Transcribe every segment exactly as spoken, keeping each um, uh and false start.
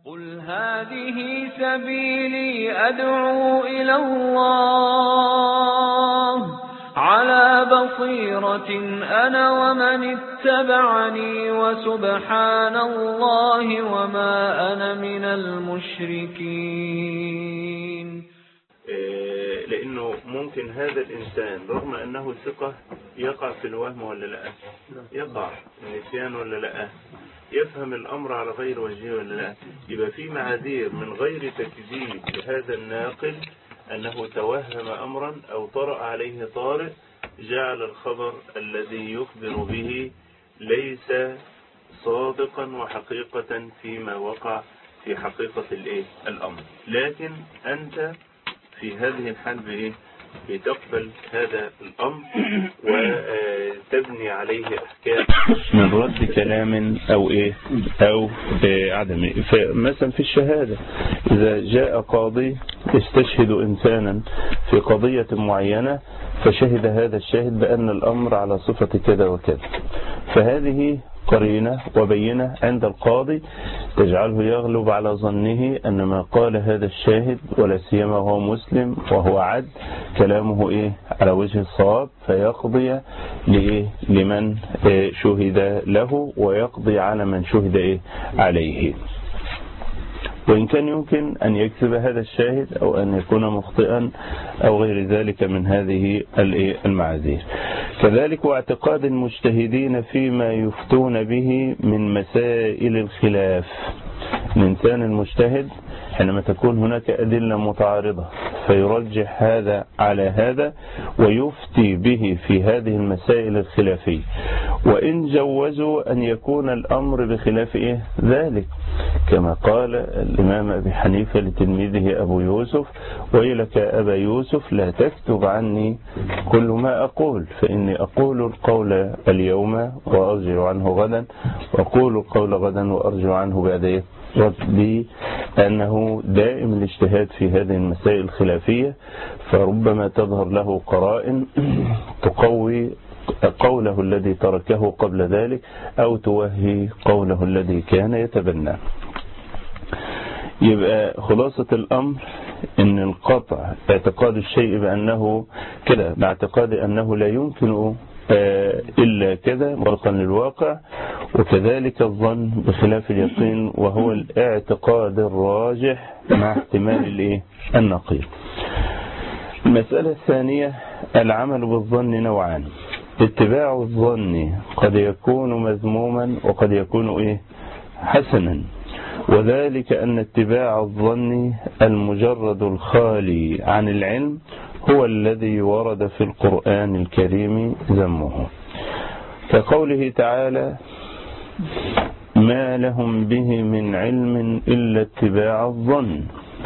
قل هذه سبيلي أدعو إلى الله على بصيرة أنا ومن اتبعني وسبحان الله وما أنا من المشركين. لأنه ممكن هذا الإنسان رغم أنه ثقة يقع في الوهم ولا لا، يقع النسيان ولا لا، يفهم الأمر على غير وجهه ولا لا. يبقى في معاذير من غير تكذيب لهذا الناقل أنه توهم أمرا أو طرأ عليه طارئ جعل الخبر الذي يخبر به ليس صادقا وحقيقة فيما وقع في حقيقة الأمر. لكن أنت في هذه الحال بإيه؟ بتقبل هذا الأمر وتبني عليه أحكام من رد كلام أو إيه أو عدم. فمثلا في الشهادة إذا جاء قاضي استشهد إنسانا في قضية معينة فشهد هذا الشاهد بأن الأمر على صفة كذا وكذا، فهذه قرينة وبينة عند القاضي تجعله يغلب على ظنه أن ما قال هذا الشاهد ولا سيما هو مسلم وهو عد كلامه إيه على وجه الصواب، فيقضي لإيه لمن إيه شهد له ويقضي على من شهد إيه عليه، وإن كان يمكن أن يكذب هذا الشاهد أو أن يكون مخطئا أو غير ذلك من هذه المعاذير. كذلك واعتقاد المجتهدين فيما يفتون به من مسائل الخلاف. الإنسان المجتهد حينما تكون هناك أدلة متعارضة فيرجح هذا على هذا ويفتي به في هذه المسائل الخلافية، وإن جوزوا أن يكون الأمر بخلاف إيه ذلك، كما قال الإمام أبي حنيفة لتلميذه أبو يوسف: ويلك أبا يوسف لا تكتب عني كل ما أقول، فإني أقول القول اليوم وأرجع عنه غدا، وأقول القول غدا وأرجع عنه بعد إيه ربي، أنه دائم الاجتهاد في هذه المسائل الخلافية، فربما تظهر له قرائن تقوي قوله الذي تركه قبل ذلك أو توهي قوله الذي كان يتبنى. يبقى خلاصة الأمر إن القطع اعتقاد الشيء بأنه كده باعتقاد أنه لا يمكن إلا كذا مرقا للواقع، وكذلك الظن بخلاف اليقين وهو الاعتقاد الراجح مع احتمال النقيض. المسألة الثانية العمل بالظن نوعان: اتباع الظن قد يكون مذموما وقد يكون إيه حسنا، وذلك أن اتباع الظن المجرد الخالي عن العلم هو الذي ورد في القرآن الكريم ذمه، كقوله تعالى: ما لهم به من علم إلا اتباع الظن،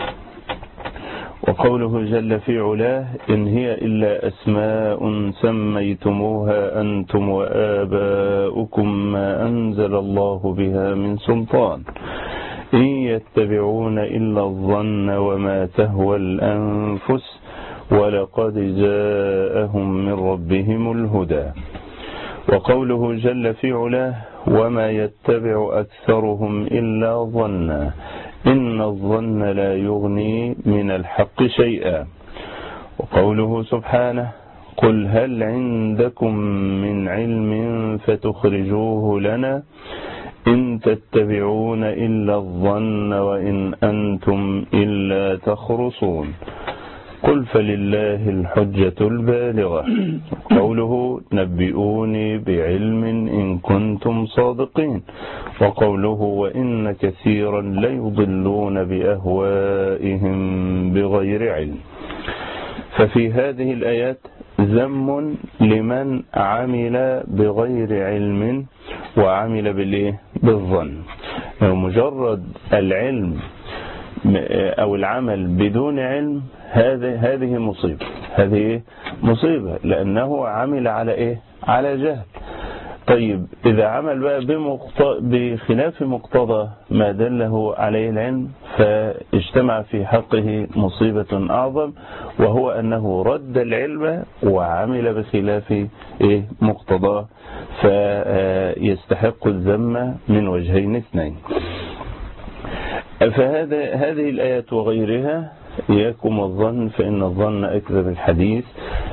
وقوله جل في علاه: إن هي إلا أسماء سميتموها أنتم وآباؤكم ما أنزل الله بها من سلطان إن يتبعون إلا الظن وما تهوى الأنفس ولقد جاءهم من ربهم الهدى. وقوله جل في علاه: وما يتبع أكثرهم إلا ظنا إن الظن لا يغني من الحق شيئا. وقوله سبحانه: قل هل عندكم من علم فتخرجوه لنا إن تتبعون إلا الظن وإن أنتم إلا تخرصون. قل فلله الحجة البالغة. قوله: نبئوني بعلم إن كنتم صادقين. وقوله: وإن كثيرا ليضلون بأهوائهم بغير علم. ففي هذه الآيات ذم لمن عمل بغير علم وعمل بالإيه بالظن. مجرد العلم أو العمل بدون علم هذه هذه مصيبة، هذه مصيبة لأنه عمل على إيه على جهل. طيب إذا عمل بقى بخلاف مقتضى ما دله عليه العلم فاجتمع في حقه مصيبة أعظم، وهو أنه رد العلم وعمل بخلاف إيه مقتضاه، فيستحق الذم من وجهين اثنين. فهذا هذه الآيات وغيرها إياكم الظن فإن الظن أكذب الحديث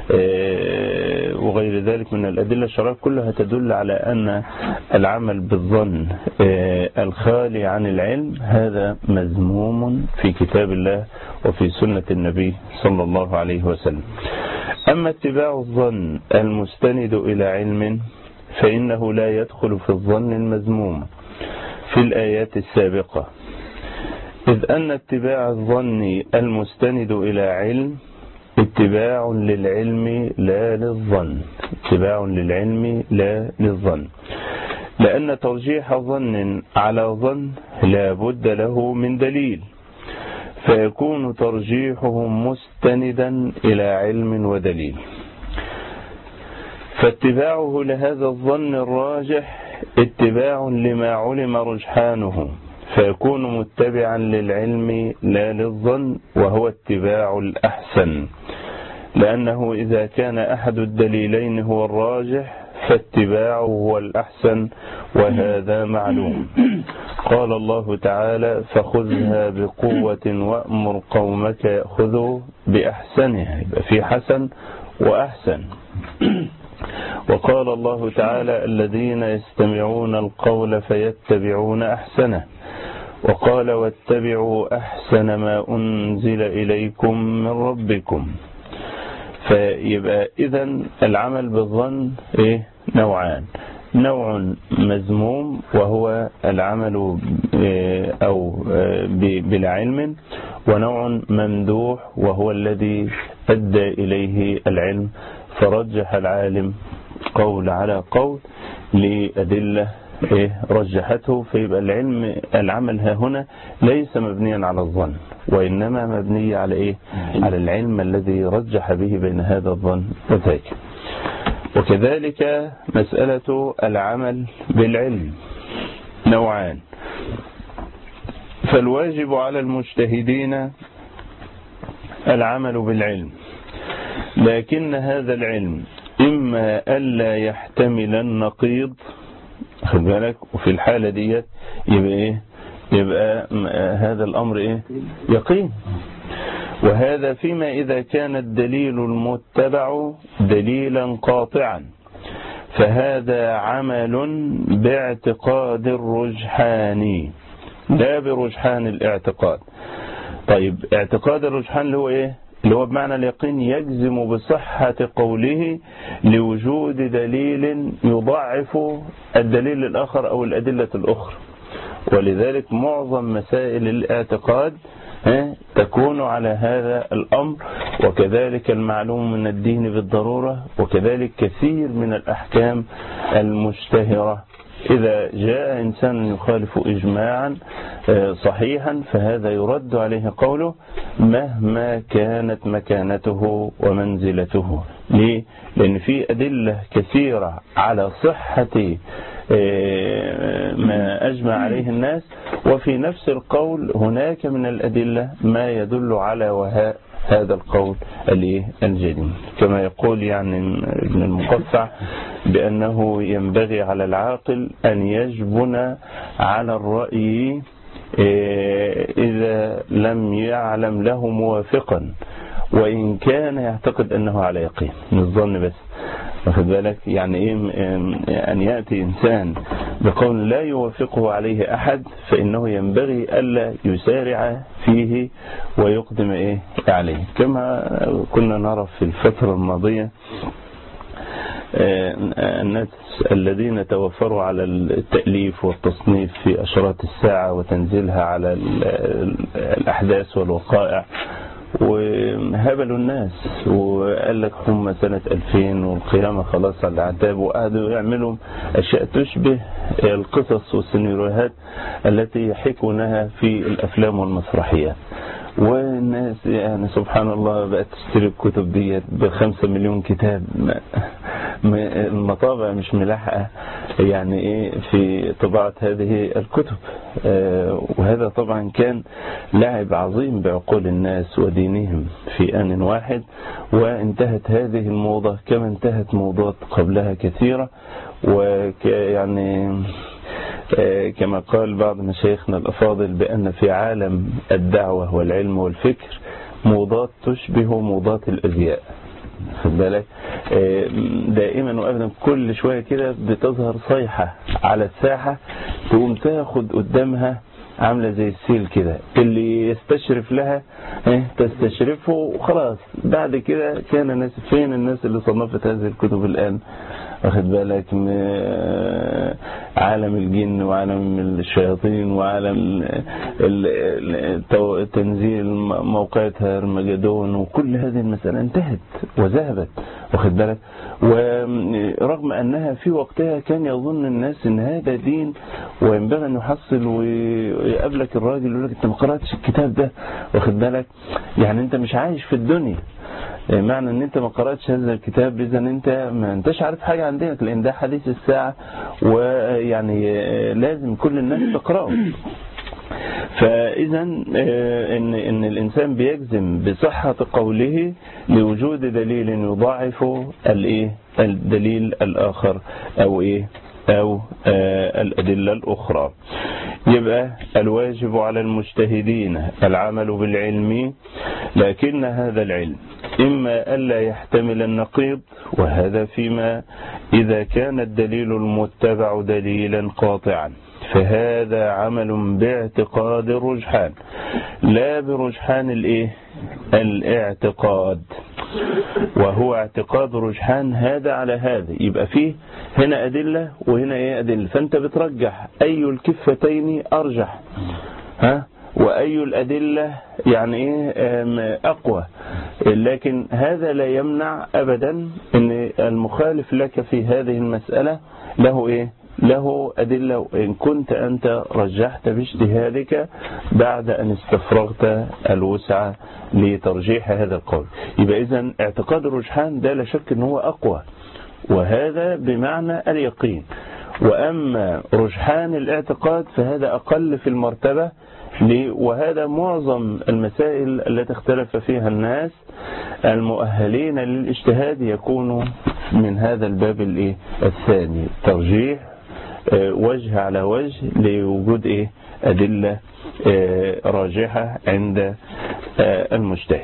وغير ذلك من الأدلة الشرعية كلها تدل على أن العمل بالظن الخالي عن العلم هذا مذموم في كتاب الله وفي سنة النبي صلى الله عليه وسلم. أما اتباع الظن المستند إلى علم فإنه لا يدخل في الظن المذموم في الآيات السابقة، إذ أن اتباع الظن المستند إلى علم اتباع للعلم لا للظن، اتباع للعلم لا للظن، لأن ترجيح ظن على ظن لا بد له من دليل، فيكون ترجيحه مستندا إلى علم ودليل، فاتباعه لهذا الظن الراجح اتباع لما علم رجحانه، فيكون متبعا للعلم لا للظن، وهو اتباع الأحسن، لأنه إذا كان أحد الدليلين هو الراجح فاتباعه هو الأحسن، وهذا معلوم. قال الله تعالى فخذها بقوة وأمر قومك يأخذوا بأحسنها، يبقى في حسن وأحسن. وقال الله تعالى الذين يستمعون القول فيتبعون أحسنه، وقال واتبعوا أحسن ما أنزل إليكم من ربكم. فيبقى إذن العمل بالظن إيه؟ نوعان، نوع مذموم وهو العمل أو بلا علم، ونوع ممدوح وهو الذي أدى إليه العلم، فرجح العالم قول على قول لأدلة إيه رجحته. فيبقى العلم العمل ها هنا ليس مبنيا على الظن، وإنما مبني على إيه؟ على العلم الذي رجح به بين هذا الظن وذاك. وكذلك مسألة العمل بالعلم نوعان، فالواجب على المجتهدين العمل بالعلم، لكن هذا العلم إما ألا يحتمل النقيض، خد بالك، وفي الحالة دي يبقى إيه؟ يبقى هذا الأمر إيه؟ يقين. وهذا فيما إذا كان الدليل المتبع دليلا قاطعا، فهذا عمل باعتقاد الرجحان لا برجحان الاعتقاد. طيب اعتقاد الرجحان اللي هو إيه؟ اللي هو بمعنى اليقين يجزم بصحة قوله لوجود دليل يضعف الدليل الآخر أو الأدلة الأخرى. ولذلك معظم مسائل الاعتقاد تكون على هذا الأمر، وكذلك المعلوم من الدين بالضرورة، وكذلك كثير من الأحكام المشتهرة إذا جاء إنسان يخالف إجماعا صحيحا فهذا يرد عليه قوله مهما كانت مكانته ومنزلته. ليه؟ لأن في أدلة كثيرة على صحة ما أجمع عليه الناس، وفي نفس القول هناك من الأدلة ما يدل على وهاء هذا القول الجديد، كما يقول يعني ابن المقفع بأنه ينبغي على العاقل أن يجبن على الرأي إذا لم يعلم له موافقا، وإن كان يعتقد أنه على يقين من الظن بس. واخد بالك يعني إيه؟ أن يأتي إنسان بقول لا يوافقه عليه أحد فإنه ينبغي ألا يسارع فيه ويقدم إيه عليه، كما كنا نرى في الفترة الماضية الناس الذين توفروا على التأليف والتصنيف في أشراط الساعة وتنزيلها على الأحداث والوقائع، وهبلوا الناس وقال لك هم سنة ألفين والقيامة خلاص على العتاب، وقعدوا يعملوا أشياء تشبه القصص والسيناريوهات التي يحكونها في الأفلام والمسرحيات. والناس يعني سبحان الله بقت تشتري الكتب ديت بخمسة مليون كتاب، المطابع مش ملاحقة يعني ايه في طباعة هذه الكتب. وهذا طبعا كان لعب عظيم بعقول الناس ودينهم في آن واحد، وانتهت هذه الموضة كما انتهت موضات قبلها كثيرة. ويعني كما قال بعض مشايخنا الأفاضل بأن في عالم الدعوة والعلم والفكر موضات تشبه موضات الأزياء. خد بالك دائما وابدا كل شويه كده بتظهر صيحه على الساحه تقوم تاخد قدامها عامله زي السيل كده، اللي يستشرف لها تستشرفه وخلاص. بعد كده كان الناس فين الناس اللي صنفت هذه الكتب الان؟ واخد بالك عالم الجن وعالم الشياطين وعالم تنزيل موقعة هرمجدون، وكل هذه المسألة انتهت وذهبت. واخد بالك ورغم أنها في وقتها كان يظن الناس أن هذا دين وينبغي أن يحصل، ويقابلك الراجل يقول لك أنت ما قرأتش الكتاب ده. واخد بالك يعني أنت مش عايش في الدنيا، معنى ان انت ما قرأتش هذا الكتاب اذا انت ما انتش عارف حاجة عن دينك، لان ده حديث الساعة ويعني لازم كل الناس تقرأه. فاذا ان ان الانسان بيجزم بصحة قوله لوجود دليل يضاعف الايه الدليل الاخر او ايه او الادلة الاخرى. يبقى الواجب على المجتهدين العمل بالعلم، لكن هذا العلم إما ألا يحتمل النقيض، وهذا فيما إذا كان الدليل المتبع دليلا قاطعا، فهذا عمل باعتقاد الرجحان لا برجحان الايه الاعتقاد، وهو اعتقاد رجحان هذا على هذا. يبقى فيه هنا أدلة وهنا ايه أدلة، فأنت بترجح أي الكفتين أرجح، ها وأي الأدلة يعني ايه أقوى. لكن هذا لا يمنع أبدا أن المخالف لك في هذه المسألة له ايه له أدلة، وإن كنت أنت رجحت باجتهادك بعد أن استفرغت الوسع لترجيح هذا القول. يبقى إذن اعتقاد الرجحان ده لا شك أنه هو أقوى، وهذا بمعنى اليقين. وأما رجحان الاعتقاد فهذا أقل في المرتبة، وهذا معظم المسائل التي اختلف فيها الناس المؤهلين للاجتهاد يكون من هذا الباب الايه الثاني، ترجيح وجه على وجه لوجود ايه أدلة راجحة عند المجتهد.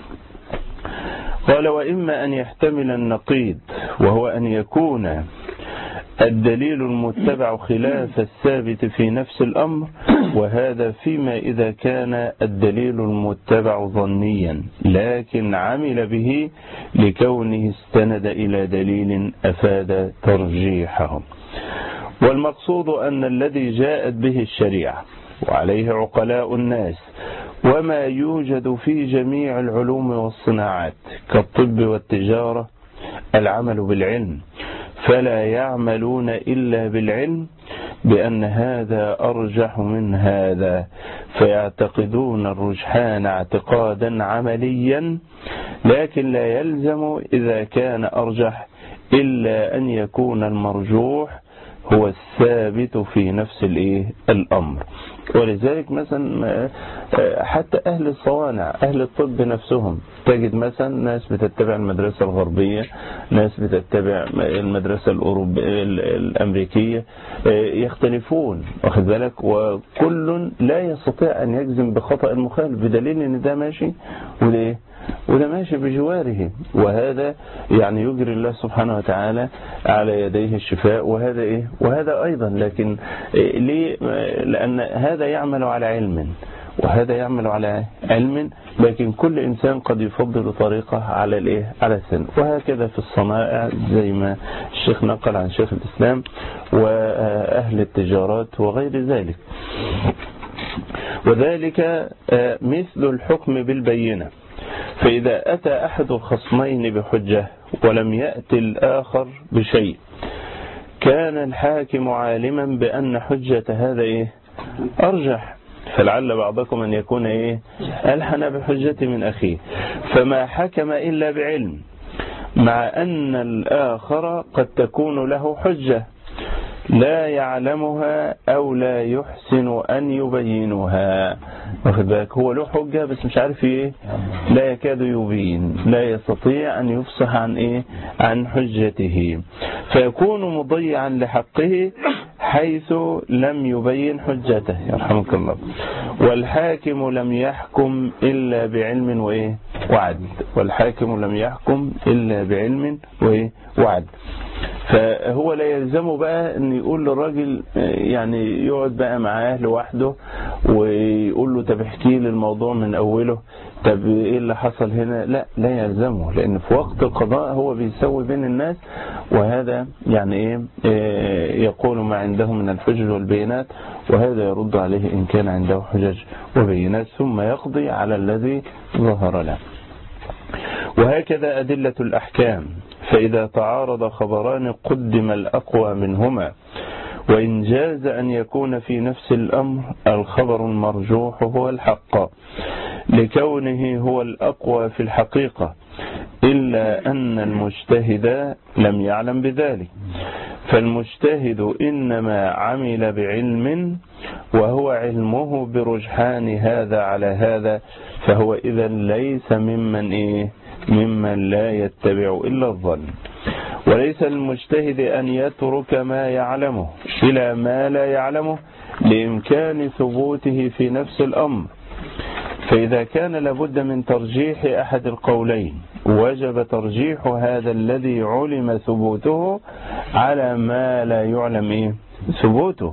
قال وإما أن يحتمل النقيض، وهو أن يكون الدليل المتبع خلاف الثابت في نفس الأمر، وهذا فيما إذا كان الدليل المتبع ظنيا لكن عمل به لكونه استند إلى دليل أفاد ترجيحه. والمقصود أن الذي جاءت به الشريعة وعليه عقلاء الناس وما يوجد في جميع العلوم والصناعات كالطب والتجارة العمل بالعلم، فلا يعملون إلا بالعلم بأن هذا أرجح من هذا، فيعتقدون الرجحان اعتقادا عمليا، لكن لا يلزم إذا كان أرجح إلا أن يكون المرجوح هو الثابت في نفس الايه الأمر. ولذلك مثلا حتى أهل الصوانع أهل الطب نفسهم تجد مثلا ناس بتتبع المدرسة الغربية، ناس بتتبع المدرسة الأوروبية الأمريكية، يختلفون واخد بالك، وكل لا يستطيع أن يجزم بخطأ المخالف بدليل أن ده ماشي وده وده ماشي بجواره، وهذا يعني يجري الله سبحانه وتعالى على يديه الشفاء، وهذا ايه وهذا ايضا. لكن ليه؟ لان هذا يعمل على علم وهذا يعمل على علم، لكن كل انسان قد يفضل طريقه على الايه على السن، وهكذا في الصنائع زي ما الشيخ نقل عن شيخ الاسلام واهل التجارات وغير ذلك. وذلك مثل الحكم بالبينة، فإذا أتى أحد الخصمين بحجة ولم يأتي الآخر بشيء كان الحاكم عالما بأن حجة هذا إيه أرجح، فلعل بعضكم أن يكون إيه ألحن بحجة من أخيه، فما حكم إلا بعلم، مع أن الآخر قد تكون له حجة لا يعلمها أو لا يحسن أن يبينها. واخد بالك هو له حجة بس مش عارف ايه لا يكاد يبين، لا يستطيع أن يفصح عن ايه عن حجته، فيكون مضيعا لحقه حيث لم يبين حجته يرحمك الله، والحاكم لم يحكم إلا بعلم وإيه وعدل، والحاكم لم يحكم إلا بعلم وإيه وعدل. فهو لا يلزمه بقى ان يقول للراجل يعني يقعد بقى معاه لوحده ويقول له طب احكي لي الموضوع من اوله، طب ايه اللي حصل هنا، لا لا يلزمه، لان في وقت القضاء هو بيسوي بين الناس، وهذا يعني ايه, إيه يقول ما عنده من الحجج والبينات، وهذا يرد عليه ان كان عنده حجج وبينات، ثم يقضي على الذي ظهر له. وهكذا أدلة الأحكام، فإذا تعارض خبران قدم الأقوى منهما، وإن جاز أن يكون في نفس الأمر الخبر المرجوح هو الحق لكونه هو الأقوى في الحقيقة، إلا أن المجتهد لم يعلم بذلك، فالمجتهد إنما عمل بعلم وهو علمه برجحان هذا على هذا، فهو إذا ليس ممن إيه ممن لا يتبع إلا الظن. وليس المجتهد أن يترك ما يعلمه إلى ما لا يعلمه لإمكان ثبوته في نفس الأمر، فإذا كان لابد من ترجيح أحد القولين وجب ترجيح هذا الذي علم ثبوته على ما لا يعلم إيه ثبوته،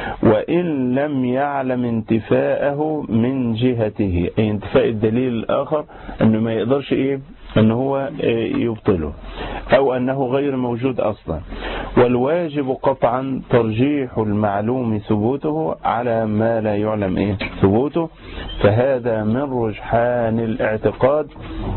وإن لم يعلم انتفاءه من جهته، أي انتفاء الدليل الآخر أنه ما يقدرش إيه أنه هو يبطله أو أنه غير موجود أصلا. والواجب قطعا ترجيح المعلوم ثبوته على ما لا يعلم إيه ثبوته، فهذا من رجحان الاعتقاد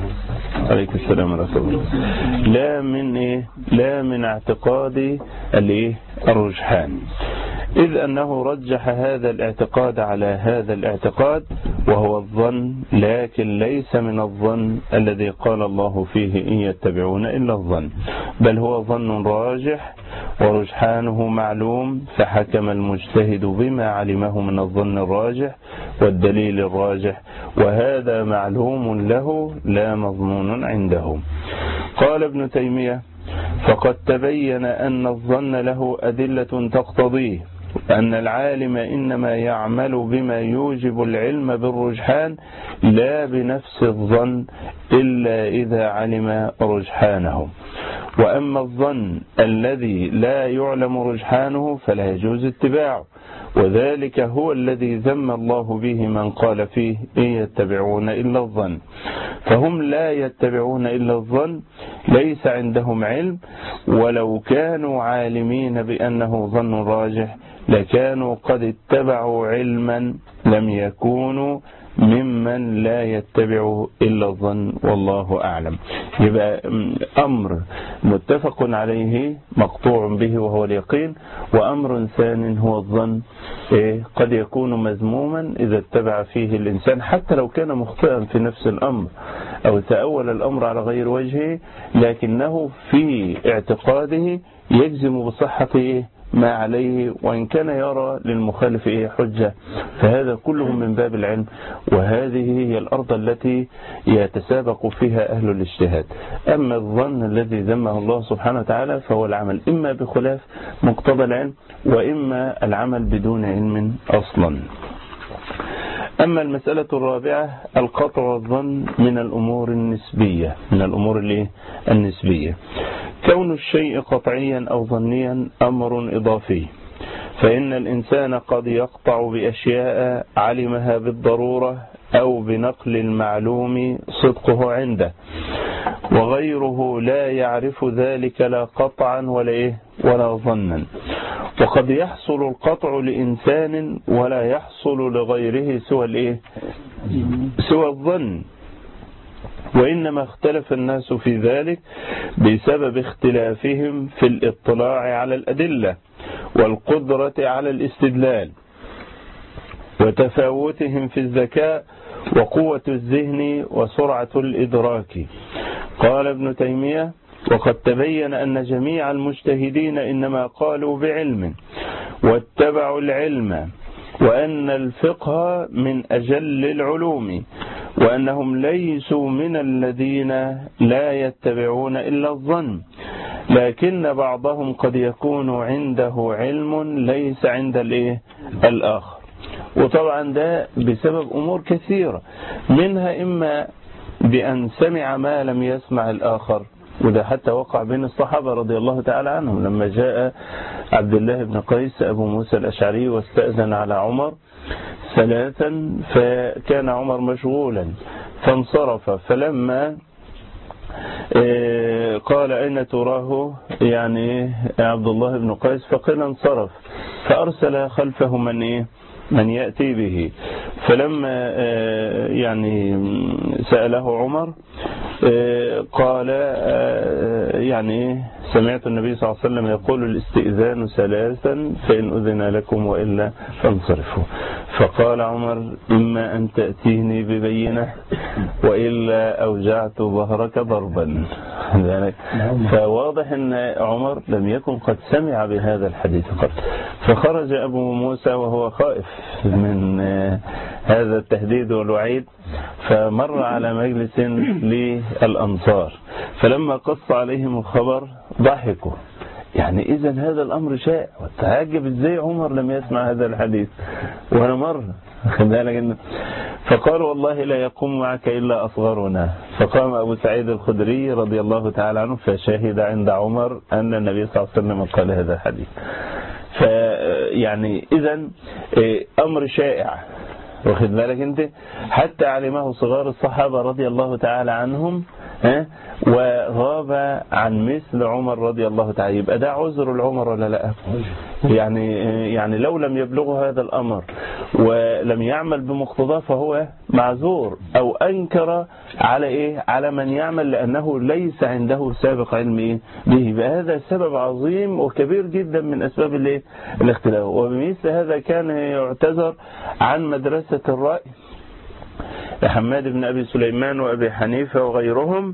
عليك السلام ورحمة الله، لا من إيه لا من اعتقاد الإيه الرجحان، إذ أنه رجح هذا الاعتقاد على هذا الاعتقاد وهو الظن، لكن ليس من الظن الذي قال الله فيه إن يتبعون إلا الظن، بل هو ظن راجح ورجحانه معلوم، فحكم المجتهد بما علمه من الظن الراجح والدليل الراجح، وهذا معلوم له لا مظنون عنده. قال ابن تيمية فقد تبين أن الظن له أدلة تقتضيه، أن العالم إنما يعمل بما يوجب العلم بالرجحان لا بنفس الظن إلا إذا علم رجحانه، وأما الظن الذي لا يعلم رجحانه فلا يجوز اتباعه، وذلك هو الذي ذم الله به من قال فيه إن يتبعون إلا الظن، فهم لا يتبعون إلا الظن، ليس عندهم علم، ولو كانوا عالمين بأنه ظن راجح لكانوا قد اتبعوا علما لم يكونوا ممن لا يتبع إلا الظن، والله أعلم. يبقى أمر متفق عليه مقطوع به وهو اليقين، وأمر ثان هو الظن قد يكون مذموما إذا اتبع فيه الإنسان حتى لو كان مخطئا في نفس الأمر أو تأول الأمر على غير وجهه، لكنه في اعتقاده يجزم بصحة ما عليه وإن كان يرى للمخالف إيه حجة، فهذا كله من باب العلم، وهذه هي الأرض التي يتسابق فيها أهل الاجتهاد. أما الظن الذي ذمه الله سبحانه وتعالى فهو العمل إما بخلاف مقتضى العلم وإما العمل بدون علم أصلا. أما المسألة الرابعة القطع والظن من الأمور النسبية، من الأمور اللي النسبية، كون الشيء قطعيا أو ظنيا أمر إضافي، فإن الإنسان قد يقطع بأشياء علمها بالضرورة أو بنقل المعلوم صدقه عنده، وغيره لا يعرف ذلك لا قطعا ولا إيه ولا ظنا، وقد يحصل القطع لإنسان ولا يحصل لغيره سوى الإيه سوى الظن، وإنما اختلف الناس في ذلك بسبب اختلافهم في الاطلاع على الأدلة والقدرة على الاستدلال، وتفاوتهم في الذكاء وقوة الذهن وسرعة الإدراك. قال ابن تيمية وقد تبين أن جميع المجتهدين إنما قالوا بعلم واتبعوا العلم، وأن الفقه من أجل العلوم، وأنهم ليسوا من الذين لا يتبعون إلا الظن، لكن بعضهم قد يكون عنده علم ليس عند الايه الآخر. وطبعا ده بسبب أمور كثيرة، منها إما بأن سمع ما لم يسمع الآخر، وده حتى وقع بين الصحابة رضي الله تعالى عنهم لما جاء عبد الله بن قيس أبو موسى الأشعري واستأذن على عمر ثلاثا، فكان عمر مشغولا فانصرف، فلما قال أين تراه يعني عبد الله بن قيس فقيل انصرف، فأرسل خلفه من إيه من يأتي به، فلما يعني سأله عمر قال يعني سمعت النبي صلى الله عليه وسلم يقول الاستئذان ثلاثا فإن أذن لكم وإلا فانصرفوا. فقال عمر إما أن تأتيني ببينة وإلا أوجعت ظهرك ضربا. فواضح أن عمر لم يكن قد سمع بهذا الحديث قط. فخرج أبو موسى وهو خائف من هذا التهديد والوعيد، فمر على مجلس للأنصار، فلما قص عليهم الخبر ضحكوا، يعني إذا هذا الأمر شائع، وتعجب إزاي عمر لم يسمع هذا الحديث وأنا مر. فقال والله لا يقوم معك إلا أصغرنا. فقام أبو سعيد الخدري رضي الله تعالى عنه فشهد عند عمر أن النبي صلى الله عليه وسلم قال هذا الحديث. فيعني إذا أمر شائع، واخد بالك انت، حتى علمه صغار الصحابة رضي الله تعالى عنهم، ها، وغاب عن مثل عمر رضي الله تعالى. يبقى ده عذر العمر ولا لا؟ يعني يعني لو لم يبلغه هذا الأمر ولم يعمل بمقتضاه فهو معذور، أو أنكر على إيه على من يعمل لأنه ليس عنده سابق علم إيه به. بهذا سبب عظيم وكبير جدا من أسباب الإيه الاختلاف. وبمثل هذا كان يعتذر عن مدرسة الرأي لحماد بن أبي سليمان وأبي حنيفة وغيرهم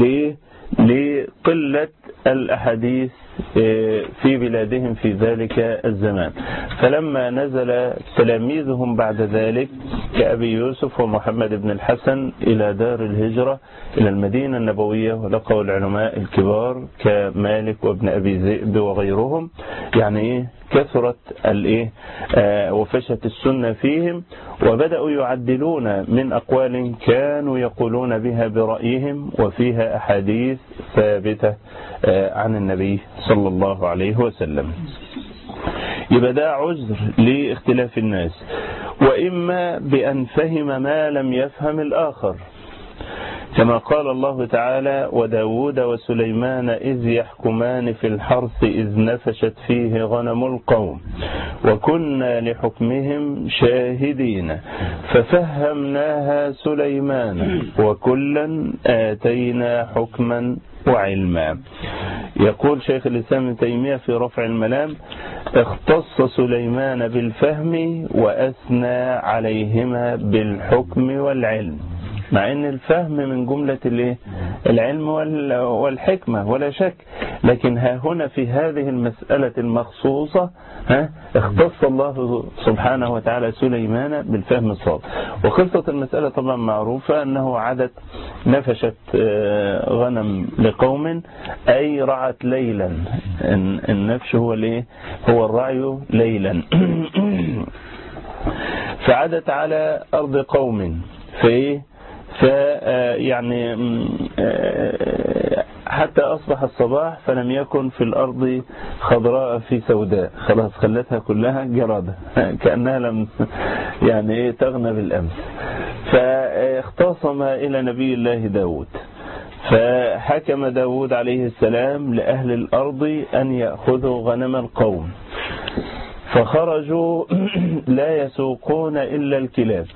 لقلة الأحاديث في بلادهم في ذلك الزمان. فلما نزل تلاميذهم بعد ذلك كأبي يوسف ومحمد بن الحسن إلى دار الهجرة إلى المدينة النبوية، ولقوا العلماء الكبار كمالك وابن أبي ذئب وغيرهم، يعني كثرت الايه وفشت السنة فيهم، وبدأوا يعدلون من أقوال كانوا يقولون بها برأيهم وفيها أحاديث ثابتة عن النبي صلى الله عليه وسلم. يبقى ده عذر لاختلاف الناس، وإما بأن فهم ما لم يفهم الآخر، كما قال الله تعالى وداود وسليمان إذ يحكمان في الحرث إذ نفشت فيه غنم القوم وكنا لحكمهم شاهدين ففهمناها سليمان وكلا آتينا حكما وعلما. يقول شيخ الإسلام ابن تيمية في رفع الملام اختص سليمان بالفهم وأثنى عليهما بالحكم والعلم، مع ان الفهم من جملة العلم والحكمة ولا شك، لكن ها هنا في هذه المسألة المخصوصة ها اختص الله سبحانه وتعالى سليمان بالفهم الصادق. وقصة المسألة طبعا معروفة، أنه عدت نفشت غنم لقوم أي رعت ليلا، النفش هو الايه هو الرعي ليلا فعدت على أرض قوم في فيعني حتى أصبح الصباح فلم يكن في الأرض خضراء في سوداء، خلاص خلتها كلها جرادة كأنها لم يعني تغنى بالأمس. فاختصم إلى نبي الله داود، فحكم داود عليه السلام لأهل الأرض أن يأخذوا غنم القوم، فخرجوا لا يسوقون إلا الكلاب،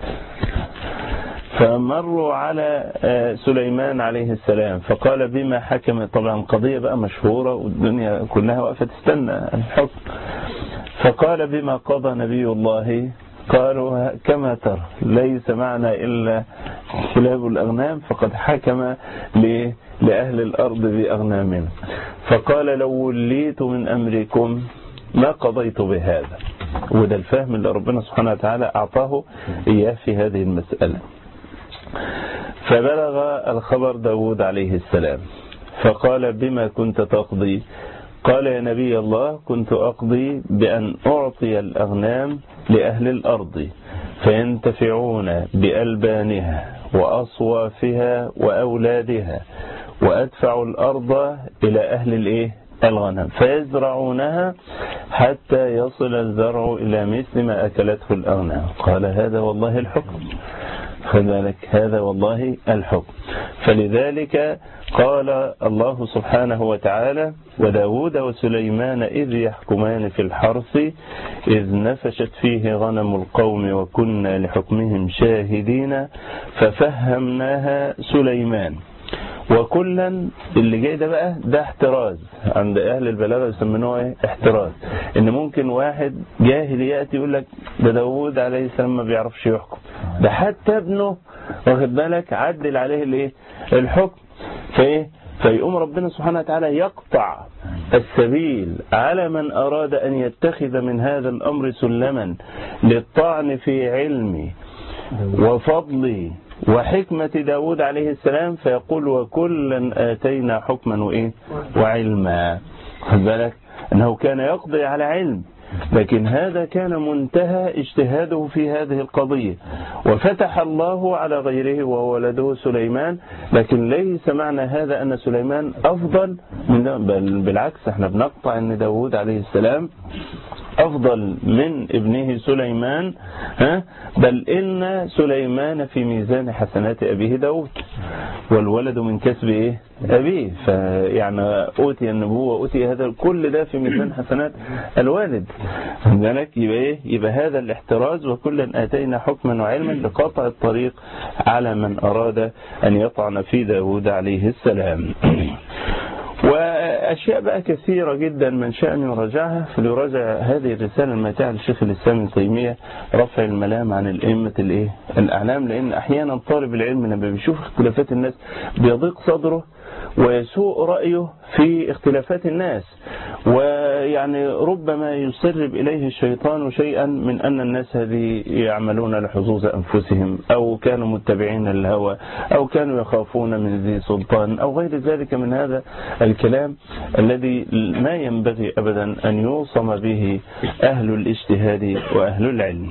فمروا على سليمان عليه السلام فقال بما حكم. طبعا قضية بقى مشهورة والدنيا كلها وقفت تستنى الحكم، فقال بما قضى نبي الله. قالوا كما ترى ليس معنا إلا كلاب الأغنام فقد حكم لأهل الأرض بأغنامنا. فقال لو وليت من أمركم ما قضيت بهذا. وده الفهم اللي ربنا سبحانه وتعالى أعطاه إياه في هذه المسألة. فبلغ الخبر داود عليه السلام، فقال بما كنت تقضي؟ قال يا نبي الله كنت أقضي بأن أعطي الأغنام لأهل الأرض فينتفعون بألبانها وأصوافها وأولادها، وأدفع الأرض إلى أهل الإيه؟ الغنم فيزرعونها حتى يصل الزرع إلى مثل ما أكلته الأغنام. قال هذا والله الحكم، فذلك هذا والله الحكم. فلذلك قال الله سبحانه وتعالى وداود وسليمان إذ يحكمان في الحرث إذ نفشت فيه غنم القوم وكنا لحكمهم شاهدين ففهمناها سليمان. وكلا اللي جاي ده بقى ده احتراز عند اهل البلاغه يسمونه ايه؟ احتراز. ان ممكن واحد جاهل ياتي يقول لك ده داوود عليه السلام ما بيعرفش يحكم، ده حتى ابنه واخد بالك عدل عليه الايه؟ الحكم. فايه؟ فيقوم ربنا سبحانه وتعالى يقطع السبيل على من اراد ان يتخذ من هذا الامر سلما للطعن في علمي وفضلي وحكمة داود عليه السلام، فيقول وكلا آتينا حكما وإيه؟ وعلما. خد بالك أنه كان يقضي على علم، لكن هذا كان منتهى اجتهاده في هذه القضية، وفتح الله على غيره وهو ولده سليمان. لكن ليس معنى هذا أن سليمان أفضل من، بل بالعكس احنا بنقطع أن داود عليه السلام أفضل من ابنه سليمان، ها بل إن سليمان في ميزان حسنات أبيه داود، والولد من كسب إيه؟ أبيه. فيعني أوتي النبوة أوتي هذا كل ده في ميزان حسنات الوالد. ذلك يبقى إيه؟ يبقى هذا الاحتراز وكلا آتينا حكما وعلما لقطع الطريق على من أراد أن يطعن في داود عليه السلام. وأشياء بقى كثيرة جدا من شأن يراجعها، فليراجع هذه الرسالة الماتعة للشيخ الإسلام ابن تيمية رفع الملام عن الأئمة الإيه؟ الأعلام. لأن أحيانا طالب العلم لما بيشوف اختلافات الناس بيضيق صدره ويسوء رأيه في اختلافات الناس، ويعني ربما يسرب إليه الشيطان شيئا من أن الناس هذه يعملون لحظوظ أنفسهم، أو كانوا متبعين الهوى، أو كانوا يخافون من ذي سلطان، أو غير ذلك من هذا الكلام الذي ما ينبغي أبدا أن يوصم به أهل الاجتهاد وأهل العلم.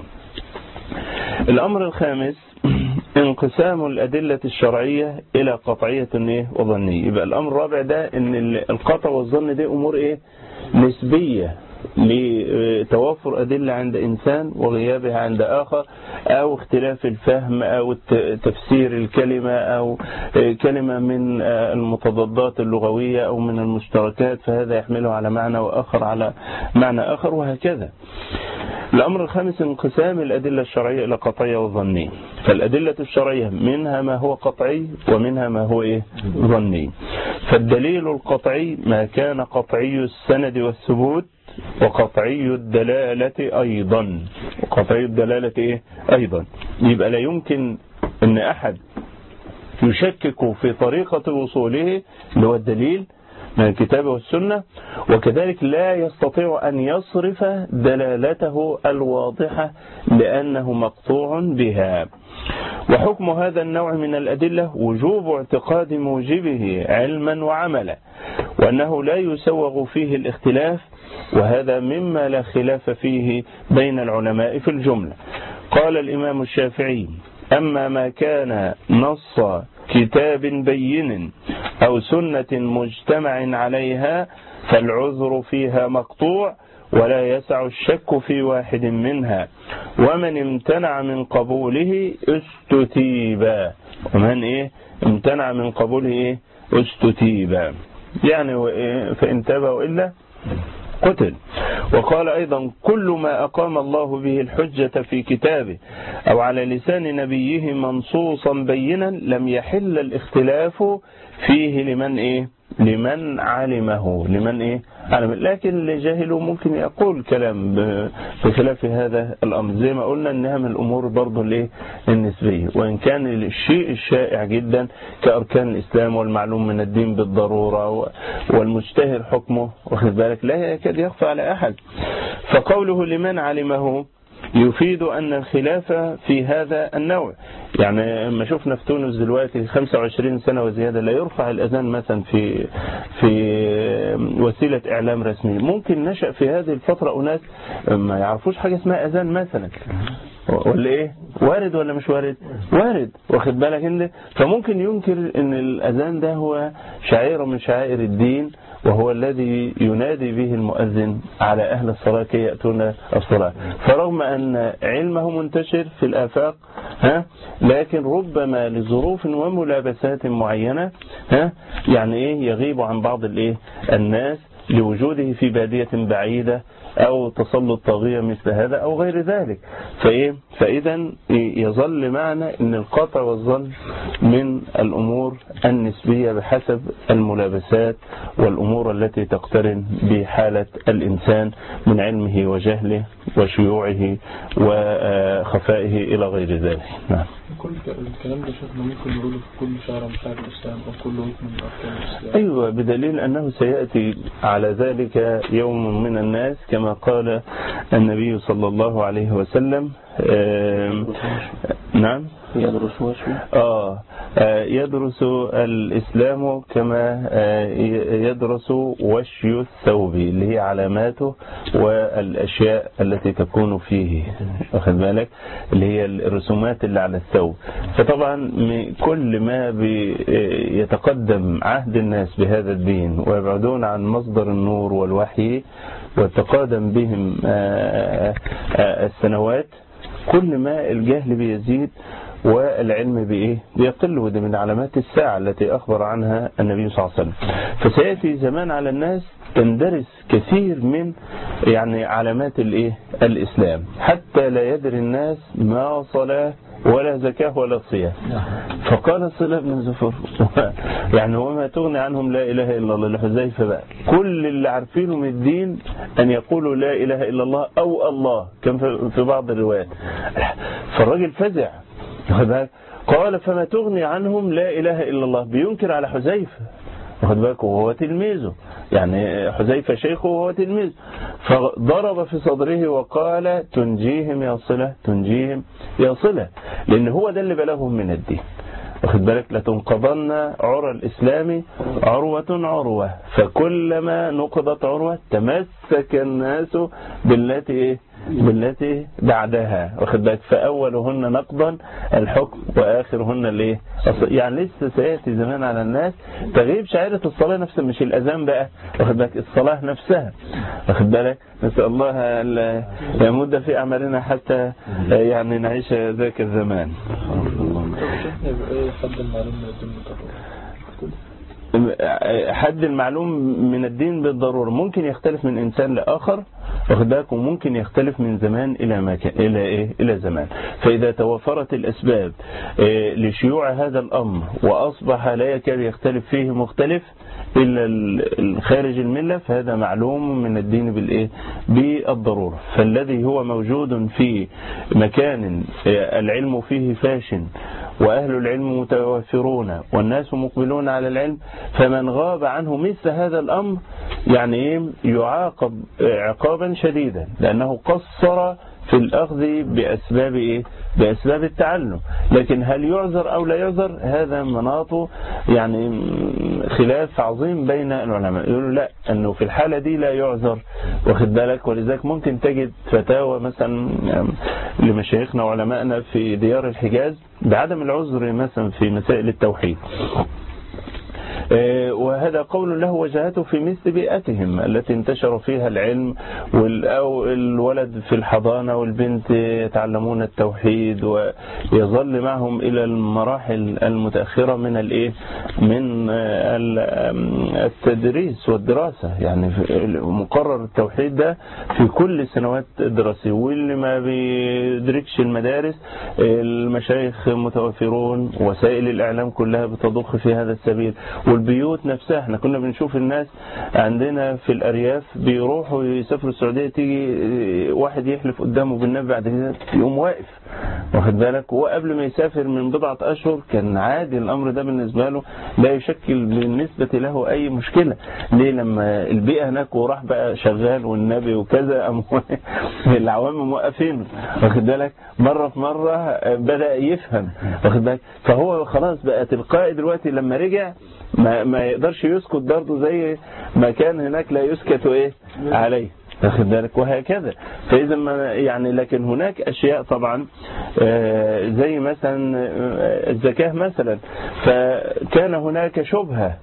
الأمر الخامس انقسام الأدلة الشرعية إلى قطعية وظنية. يبقى الأمر الرابع ده إن القطع والظن دي أمور إيه؟ نسبية لتوافر أدلة عند إنسان وغيابها عند آخر، أو اختلاف الفهم، أو تفسير الكلمة، أو كلمة من المتضادات اللغوية أو من المشتركات، فهذا يحمله على معنى وآخر على معنى آخر، وهكذا. الأمر الخامس انقسام الأدلة الشرعية إلى قطعية وظنية. فالأدلة الشرعية منها ما هو قطعي ومنها ما هو إيه؟ ظني. فالدليل القطعي ما كان قطعي السند والثبوت وقطعي الدلالة أيضا. وقطعي الدلالة إيه؟ أيضا. يبقى لا يمكن أن أحد يشكك في طريقة وصوله اللي هو الدليل من الكتاب والسنة، وكذلك لا يستطيع أن يصرف دلالته الواضحة لأنه مقطوع بها. وحكم هذا النوع من الأدلة وجوب اعتقاد موجبه علما وعملا، وأنه لا يسوغ فيه الاختلاف، وهذا مما لا خلاف فيه بين العلماء في الجملة. قال الإمام الشافعي: أما ما كان نص كتاب بين أو سنة مجتمع عليها فالعذر فيها مقطوع، ولا يسع الشك في واحد منها، ومن امتنع من قبوله استتيبا. ومن إيه؟ امتنع من قبوله إيه؟ استتيبا، يعني فإن تابا وإلا قتل. وقال أيضا: كل ما أقام الله به الحجة في كتابه أو على لسان نبيه منصوصا بينا لم يحل الاختلاف فيه لمن إيه؟ لمن علمه. لمن إيه؟ علم. لكن اللي جاهله ممكن يقول كلام بخلاف هذا الأمر، زي ما قلنا إنها من الأمور برضو الإيه؟ النسبية، وإن كان الشيء الشائع جدا كأركان الإسلام والمعلوم من الدين بالضرورة والمشتهر حكمه، واخد بالك، لا يكاد يخفى على أحد. فقوله لمن علمه يفيد أن الخلاف في هذا النوع. يعني ما شفنا في تونس دلوقتي خمسة وعشرين سنة وزيادة لا يرفع الأذان مثلا في في وسيلة إعلام رسمي. ممكن نشأ في هذه الفترة أناس ما يعرفوش حاجة اسمها أذان مثلا، ولا ايه؟ وارد ولا مش وارد؟ وارد، واخد بالك انت؟ فممكن ينكر ان الاذان ده هو شعيرة من شعائر الدين، وهو الذي ينادي به المؤذن على اهل الصلاة كي يأتون الصلاة. فرغم ان علمه منتشر في الآفاق، ها، لكن ربما لظروف وملابسات معينة، ها، يعني ايه، يغيب عن بعض الايه الناس لوجوده في بادية بعيدة أو تسلط طاغية مثل هذا أو غير ذلك. فإيه؟ فإذا يظل معنا أن القطع والظن من الأمور النسبية بحسب الملابسات والأمور التي تقترن بحالة الإنسان من علمه وجهله وشيوعه وخفائه إلى غير ذلك. نعم. كل الكلام ده شيخنا ممكن نقوله في كل شعر من شعر الإسلام أو كل ركن من أركان الإسلام. أيوة، بدليل أنه سيأتي على ذلك يوم من الناس كما قال النبي صلى الله عليه وسلم. نعم، يدرس وشو آه يدرس الإسلام كما يدرس وشي الثوب، اللي هي علاماته والأشياء التي تكون فيه، واخد بالك، اللي هي الرسومات اللي على الثوب. فطبعا كل ما يتقدم عهد الناس بهذا الدين ويبعدون عن مصدر النور والوحي وتقادم بهم السنوات، كل ما الجهل بيزيد والعلم بإيه بيقل. وده من علامات الساعة التي أخبر عنها النبي صلى الله عليه وسلم. فسيأتي زمان على الناس تندرس كثير من يعني علامات الإيه الإسلام، حتى لا يدري الناس ما صلاة ولا زكاة ولا صيام. فقال صلة بن زفر يعني وما تغني عنهم لا إله إلا الله لحذيفة بقى. كل اللي عارفينه من الدين أن يقولوا لا إله إلا الله أو الله، كان في بعض الروايات. فالراجل فزع، قال فما تغني عنهم لا إله إلا الله، بينكر على حذيفة، واخد بالك، وهو تلميذه، يعني حذيفة شيخه وهو تلميذه. فضرب في صدره وقال تنجيهم يا صلة، تنجيهم يا صلة، لأن هو ده اللي بلغهم من الدين، واخد بالك. لتنقضن عرى الإسلام عروة عروة، فكلما نقضت عروة تمسك الناس بالتي إيه بالتي بعدها، واخد بالك. فأولهن نقضا الحكم وآخرهن الايه، يعني لسه سيأتي زمان على الناس تغيب شعيرة الصلاة نفسها، مش الأذان بقى، واخد بالك، الصلاة نفسها، واخد بالك. نسأل الله أن يمد في أعمالنا حتى يعني نعيش ذاك الزمان. حد المعلوم من الدين بالضرورة ممكن يختلف من إنسان لآخر، واخد بالك، وممكن يختلف من زمان إلى مكان إلى إيه إلى زمان. فإذا توفرت الأسباب لشيوع هذا الأمر وأصبح لا يكاد يختلف فيه مختلف إلا الخارج الملة، فهذا معلوم من الدين بالإيه بالضرورة. فالذي هو موجود في مكان العلم فيه فاشن وأهل العلم متوافرون والناس مقبلون على العلم، فمن غاب عنه مثل هذا الأمر يعني يعاقب عقابا شديدا، لأنه قصر في الأخذ بأسباب إيه؟ بأسباب التعلم. لكن هل يعذر أو لا يعذر؟ هذا مناط يعني خلاف عظيم بين العلماء. يقولوا لا، أنه في الحالة دي لا يعذر، واخد بالك. ولذلك ممكن تجد فتاوى مثلا لمشايخنا وعلمائنا في ديار الحجاز بعدم العذر مثلا في مسائل التوحيد، وهذا قول له وجهته في مثل بيئتهم التي انتشر فيها العلم، والولد في الحضانة والبنت يتعلمون التوحيد ويظل معهم إلى المراحل المتأخرة من الايه من التدريس والدراسة. يعني مقرر التوحيد ده في كل سنوات الدراسية، واللي ما بيدركش المدارس المشايخ متوفرون، وسائل الإعلام كلها بتضخ في هذا السبيل، والبيوت نفسها. احنا كنا بنشوف الناس عندنا في الأرياف بيروحوا يسافروا السعودية، تيجي واحد يحلف قدامه بالنبي بعد كده يقوم واقف، واخد بالك. وقبل ما يسافر من بضعة أشهر كان عادي الأمر ده بالنسبة له، لا يشكل بالنسبة له أي مشكلة. ليه؟ لما البيئة هناك وراح بقى شغال والنبي وكذا العوام موقفين، واخد بالك. مرة في مرة بدأ يفهم، واخد بالك. فهو خلاص بقى تلقائي دلوقتي لما رجع ما, ما يقدرش يسكت برضه زي ما كان هناك لا يسكت ايه عليه، واخد بالك. وهكذا. فإذا ما يعني لكن هناك أشياء طبعا زي مثلا الزكاة مثلا، فكان هناك شبهة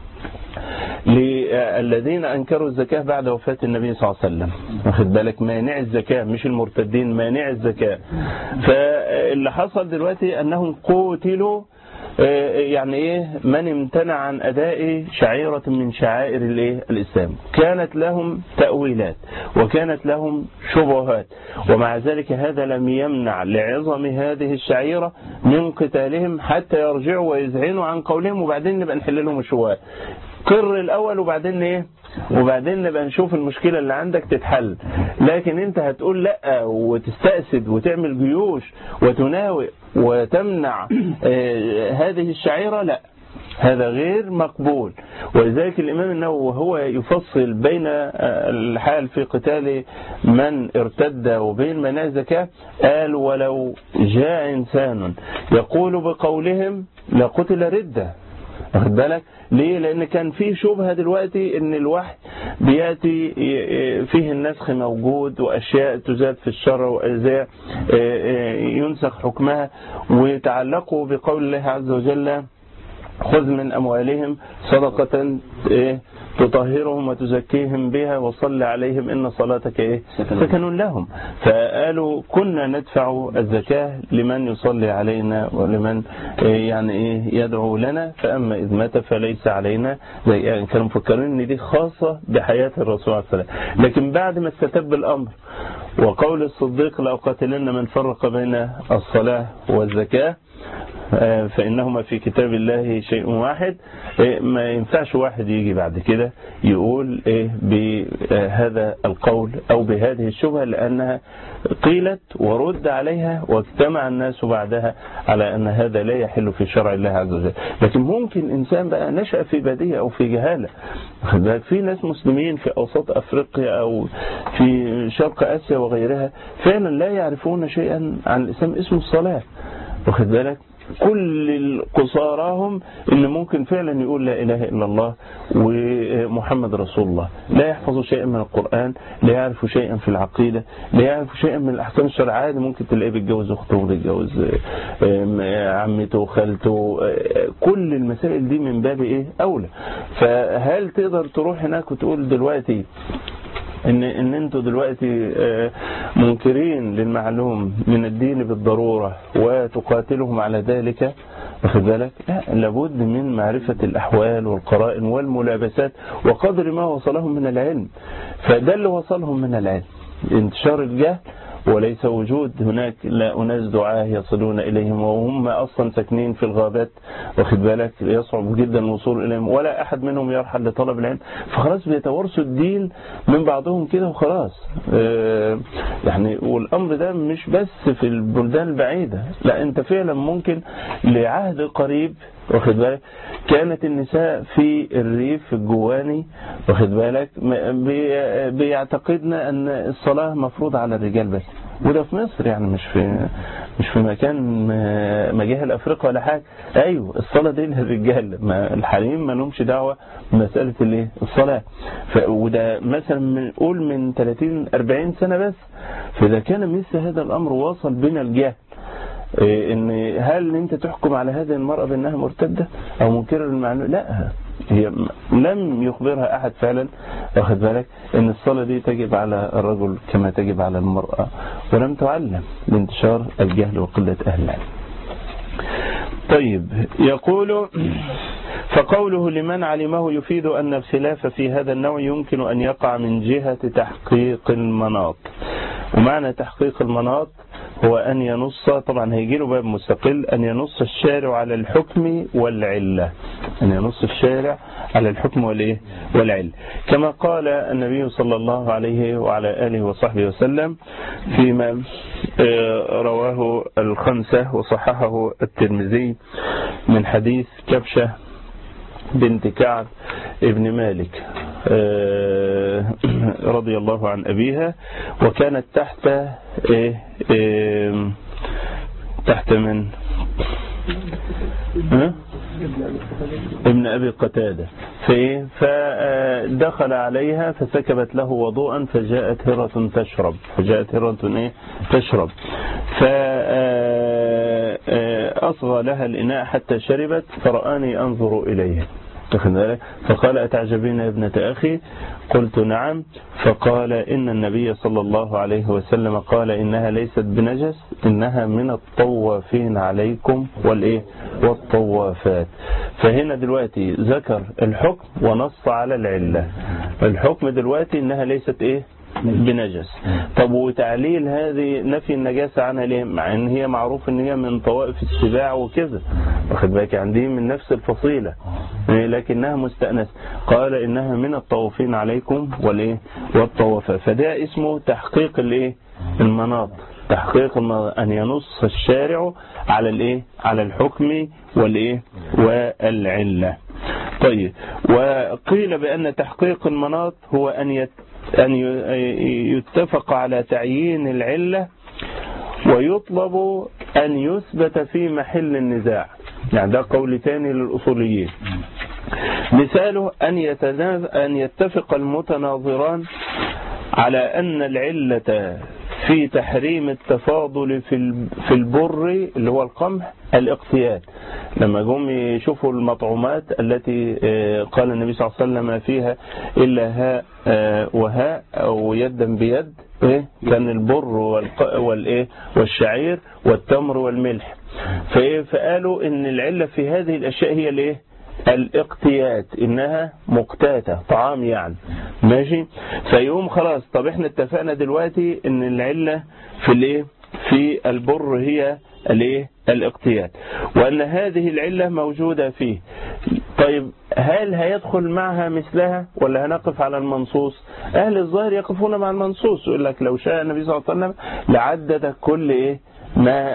للذين أنكروا الزكاة بعد وفاة النبي صلى الله عليه وسلم، واخد بالك. مانع الزكاة مش المرتدين، مانع الزكاة. فاللي حصل دلوقتي أنهم قتلوا، يعني ايه من امتنع عن اداء شعيرة من شعائر الايه الاسلام. كانت لهم تأويلات وكانت لهم شبهات، ومع ذلك هذا لم يمنع لعظم هذه الشعيرة من قتالهم حتى يرجعوا ويذعنوا عن قولهم، وبعدين نبقى نحل لهم الشبهات. قر الاول وبعدين ايه وبعدين نبقى نشوف المشكلة اللي عندك تتحل. لكن انت هتقول لا وتستأسد وتعمل جيوش وتناوئ وتمنع آه هذه الشعيرة، لا، هذا غير مقبول. ولذلك الإمام النووي وهو يفصل بين الحال في قتال من ارتد وبين منع الزكاة قال ولو جاء إنسان يقول بقولهم لقتل ردة، واخد بالك. ليه؟ لأن كان فيه شبهة دلوقتي إن الوحي بيأتي فيه النسخ موجود وأشياء تزاد في الشرع وأشياء ينسخ حكمها، وتعلقوا بقول الله عز وجل خذ من أموالهم صدقة تطهرهم وتزكيهم بها وصل عليهم إن صلاتك إيه سكن لهم. فقالوا كنا ندفع الزكاة لمن يصلي علينا ولمن يعني إيه يدعو لنا، فأما إذ مات فليس علينا. يعني كانوا مفكرين إن دي خاصة بحياة الرسول عليه السلام. لكن بعد ما استتب الأمر وقول الصديق لأقاتلن من فرق بين الصلاة والزكاة فإنهما في كتاب الله شيء واحد، ما ينفعش واحد يجي بعد كده يقول إيه بهذا القول أو بهذه الشبهة، لأنها قيلت ورد عليها واجتمع الناس بعدها على أن هذا لا يحل في شرع الله عز وجل. لكن ممكن إنسان بقى نشأ في بادية أو في جهالة، في ناس مسلمين في أوسط أفريقيا أو في شرق آسيا وغيرها فعلا لا يعرفون شيئا عن الإسلام اسمه الصلاة، واخد بالك. كل قصاراهم إن ممكن فعلا يقول لا إله إلا الله ومحمد رسول الله، لا يحفظ شيئا من القرآن، لا يعرف شيئا في العقيدة، لا يعرف شيئا من الأحكام الشرعية. عادي ممكن تلاقيه بيتجوز أخته وبيتجوز عمته وخالته، كل المسائل دي من باب إيه أولى. فهل تقدر تروح هناك وتقول دلوقتي ان ان انتوا دلوقتي منكرين للمعلوم من الدين بالضرورة وتقاتلهم على ذلك، واخد بالك؟ لا، لابد من معرفة الأحوال والقرائن والملابسات وقدر ما وصلهم من العلم. فده اللي وصلهم من العلم انتشار الجهل، وليس وجود هناك لا أناس دعاة يصلون إليهم وهم أصلا ساكنين في الغابات، واخد بالك، يصعب جدا الوصول إليهم، ولا أحد منهم يرحل لطلب العلم. فخلاص بيتورثوا الدين من بعضهم كده وخلاص. اه يعني والأمر ده مش بس في البلدان البعيدة، لا، أنت فعلا ممكن لعهد قريب، واخد بالك، كانت النساء في الريف في الجواني، واخد بالك، بيعتقدنا أن الصلاة مفروض على الرجال بس، وده في مصر يعني مش في مش في مكان مجاهل أفريقيا ولا حاجة. أيوه الصلاة دي للرجال، ما الحريم ما لهمش دعوة بمسألة الايه الصلاة. وده مثلا نقول من ثلاثين أربعين سنة بس. فإذا كان مثل هذا الأمر واصل بنا الجهل، ان هل انت تحكم على هذه المرأة بانها مرتدة او منكرة للمعلومة؟ لا، هي لم يخبرها احد فعلا، واخد بالك، ان الصلاة دي تجب على الرجل كما تجب على المرأة، ولم تعلم لانتشار الجهل وقلة اهل العلم. طيب، يقول فقوله لمن علمه يفيد أن الخلاف في هذا النوع يمكن أن يقع من جهة تحقيق المناط. ومعنى تحقيق المناط هو أن ينص، طبعا هيجي له باب مستقل، أن ينص الشارع على الحكم والعلة، أن ينص الشارع على الحكم والإيه والعلة، كما قال النبي صلى الله عليه وعلى آله وصحبه وسلم فيما رواه الخمسة وصححه الترمذي من حديث كبشة بنت كعب ابن مالك رضي الله عن أبيها، وكانت تحت إيه إيه تحت من ابن أبي قتادة، فدخل عليها فسكبت له وضوءا فجاءت هرة تشرب فجاءت هرة إيه تشرب فأصغى لها الإناء حتى شربت فرآني أنظر إليها، فقال أتعجبين يا ابنة أخي؟ قلت نعم. فقال إن النبي صلى الله عليه وسلم قال إنها ليست بنجس، إنها من الطوافين عليكم والإيه والطوافات. فهنا دلوقتي ذكر الحكم ونص على العلة. الحكم دلوقتي إنها ليست إيه بنجس. طب وتعليل هذه نفي النجاسة عنها ليه؟ مع ان هي معروف ان هي من طوائف السباع وكذا، واخد بالك، عندي من نفس الفصيلة لكنها مستأنسة. قال انها من الطوافين عليكم والايه والطوافات، فده اسمه تحقيق الايه المناط، تحقيق ان ينص الشارع على الايه على الحكم والايه والعلة. طيب، وقيل بأن تحقيق المناط هو أن يت أن يتفق على تعيين العلة ويطلب أن يثبت في محل النزاع، يعني ده قول ثاني للأصوليين. مثاله أن أن يتفق المتناظران على أن العلة في تحريم التفاضل في في البر اللي هو القمح الاقتياد. لما جم يشوفوا المطعومات التي قال النبي صلى الله عليه وسلم فيها إلا هاء وهاء أو يدا بيد، كان البر والإيه والشعير والتمر والملح، فقالوا إن العلة في هذه الأشياء هي الإيه الاقتيات، إنها مقتاتة طعام يعني ماشي. فيقوم خلاص، طب احنا اتفقنا دلوقتي إن العلة في الإيه في البر هي الايه الاقتياد، وأن هذه العلة موجودة فيه. طيب هل هيدخل معها مثلها ولا هنقف على المنصوص؟ أهل الظاهر يقفون مع المنصوص، يقول لك لو شاء النبي صلى الله عليه وسلم لعدد كل إيه ما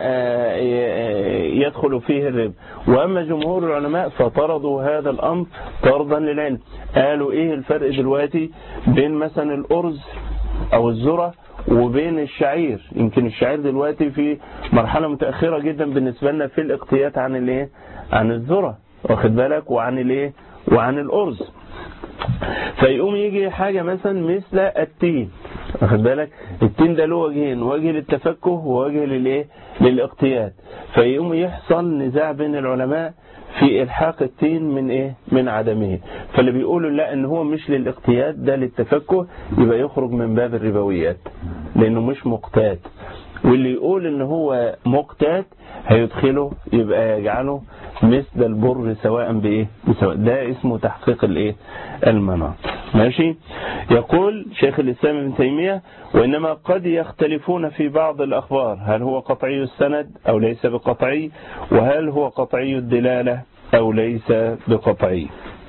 يدخل فيه الربا. وأما جمهور العلماء فطردوا هذا الأمر طردا للعلم. قالوا إيه الفرق دلوقتي بين مثلا الأرز أو الذرة وبين الشعير؟ يمكن الشعير دلوقتي في مرحلة متأخرة جدا بالنسبة لنا في الاقتيات عن الايه عن الذرة، واخد بالك، وعن الايه وعن الأرز. فيقوم يجي حاجة مثلا مثل التين، واخد بالك، التين ده له وجهين، وجه للتفكه ووجه للايه للاقتيات. فيقوم يحصل نزاع بين العلماء في إلحاق التين من إيه من عدمه. فاللي بيقولوا لا إن هو مش للاقتيات ده للتفكه يبقى يخرج من باب الربويات لأنه مش مقتات، واللي يقول إن هو مقتات هيدخله يبقى يجعله مثل البر سواء بإيه بسواء. ده اسمه تحقيق الإيه المناط. ماشي. يقول شيخ الإسلام ابن تيمية: وإنما قد يختلفون في بعض الأخبار، هل هو قطعي السند أو ليس بقطعي، وهل هو قطعي الدلالة أو ليس بقطعي.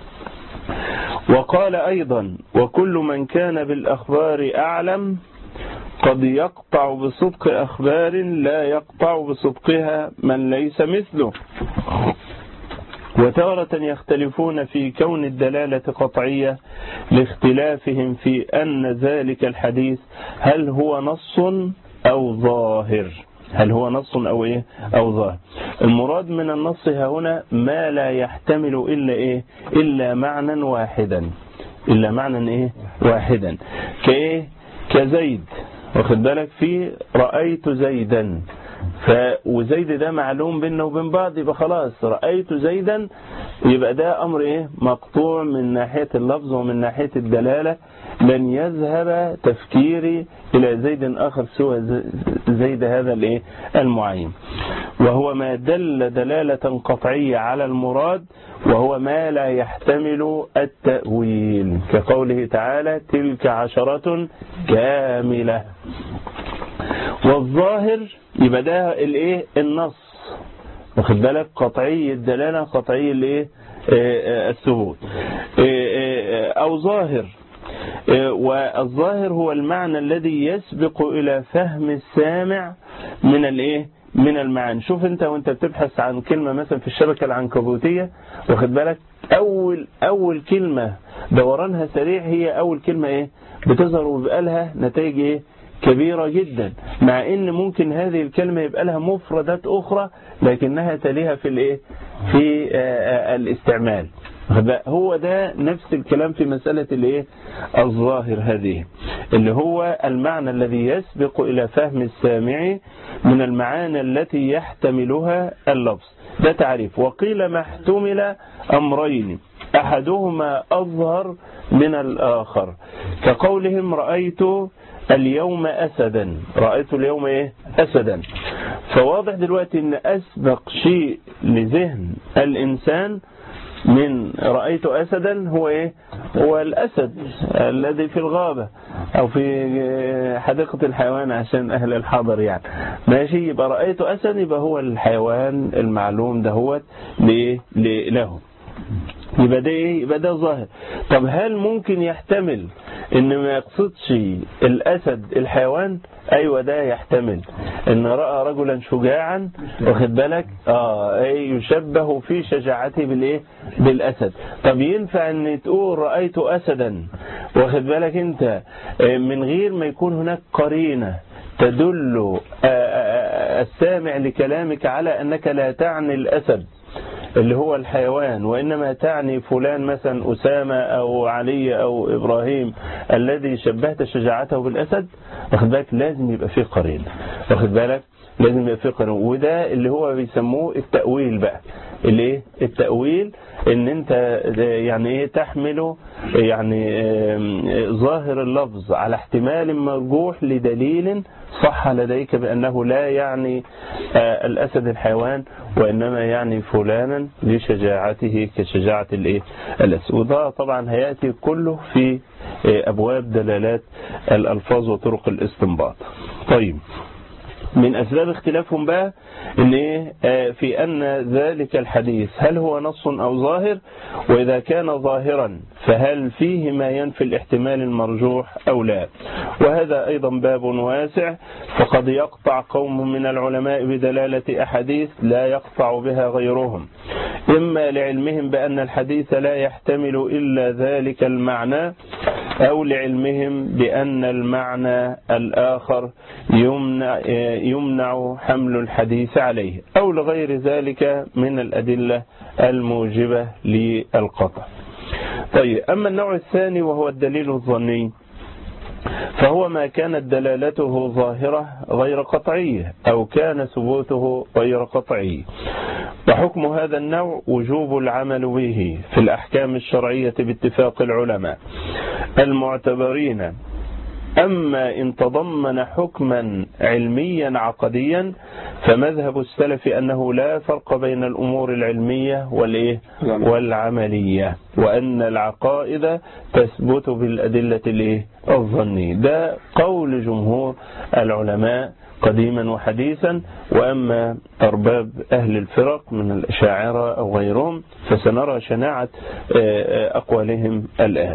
وقال أيضا: وكل من كان بالأخبار أعلم قد يقطع بصدق أخبار لا يقطع بصدقها من ليس مثله. وتارة يختلفون في كون الدلالة قطعية لاختلافهم في أن ذلك الحديث هل هو نص أو ظاهر هل هو نص أو إيه أو ظاهر. المراد من النص هنا ما لا يحتمل إلا إيه إلا معنى واحدا إلا معنى إيه واحدا كإيه كزيد، واخد بالك، في رأيت زيدا، ف وزيد ده معلوم بينه وبين بعض، يبقى خلاص رأيت زيدا، يبقى ده أمر إيه مقطوع من ناحية اللفظ ومن ناحية الدلالة. لن يذهب تفكيري إلى زيد آخر سوى زيد هذا الإيه المعين، وهو ما دل دلالة قطعية على المراد، وهو ما لا يحتمل التأويل، كقوله تعالى: تلك عشرة كاملة. والظاهر يبقى ده الايه النص، واخد بالك، قطعي الدلالة قطعي الايه الثبوت، او ظاهر. والظاهر هو المعنى الذي يسبق الى فهم السامع من الايه من المعاني. شوف انت وانت بتبحث عن كلمة مثلا في الشبكة العنكبوتية، واخد بالك، اول اول كلمة دورانها سريع هي اول كلمة ايه بتظهر ويبقى لها نتائج ايه كبيرة جدا، مع ان ممكن هذه الكلمة يبقى لها مفردات اخرى لكنها تليها في الايه في الاستعمال. هو ده نفس الكلام في مسألة الايه الظاهر هذه، اللي هو المعنى الذي يسبق الى فهم السامع من المعاني التي يحتملها اللفظ. ده تعريف. وقيل ما احتمل امرين احدهما اظهر من الاخر، كقولهم رأيت اليوم أسدا، رأيت اليوم إيه أسدا. فواضح دلوقتي أن أسبق شيء لذهن الإنسان من رأيت أسدا هو إيه هو الأسد الذي في الغابة أو في حديقة الحيوان عشان أهل الحضر يعني ماشي. يبقى رأيت أسد يبقى هو الحيوان المعلوم دهوت له، يبقى ده ايه يبقى ده ظاهر. طب هل ممكن يحتمل ان ما يقصدش الاسد الحيوان؟ ايوه ده يحتمل ان راى رجلا شجاعا، واخد بالك، اه يشبه في شجاعته بالايه بالاسد. طب ينفع ان تقول رايت اسدا، واخد بالك انت، من غير ما يكون هناك قرينه تدل السامع لكلامك على انك لا تعني الاسد اللي هو الحيوان، وإنما تعني فلان مثلا أسامة أو علي أو إبراهيم الذي شبهت شجاعته بالأسد؟ واخد بالك لازم يبقى فيه قرين، واخد بالك لازم يبقى فيه قرين. وده اللي هو بيسموه التأويل بقى، اللي ايه التأويل، ان انت يعني ايه تحمله يعني ظاهر اللفظ على احتمال مرجوح لدليل صح لديك بأنه لا يعني الأسد الحيوان، وإنما يعني فلانا لشجاعته كشجاعة الايه الأسد. وده طبعا هيأتي كله في أبواب دلالات الألفاظ وطرق الاستنباط. طيب، من أسباب اختلافهم بقى إن إيه في أن ذلك الحديث هل هو نص أو ظاهر، وإذا كان ظاهرا فهل فيه ما ينفي الاحتمال المرجوح أو لا. وهذا أيضا باب واسع، فقد يقطع قوم من العلماء بدلالة أحاديث لا يقطع بها غيرهم، إما لعلمهم بأن الحديث لا يحتمل إلا ذلك المعنى، أو لعلمهم بأن المعنى الآخر يمنع, يمنع حمل الحديث عليه، أو لغير ذلك من الأدلة الموجبة للقطع. طيب، أما النوع الثاني وهو الدليل الظني، فهو ما كانت دلالته ظاهرة غير قطعية أو كان ثبوته غير قطعي. وحكم هذا النوع وجوب العمل به في الأحكام الشرعية باتفاق العلماء المعتبرين. أما إن تضمن حكما علميا عقديا فمذهب السلف أنه لا فرق بين الأمور العلمية والإيه والعملية، وأن العقائد تثبت بالأدلة الإيه الظنية. ده قول جمهور العلماء قديما وحديثا. وأما أرباب أهل الفرق من الأشاعرة أو غيرهم فسنرى شناعة أقوالهم الآن.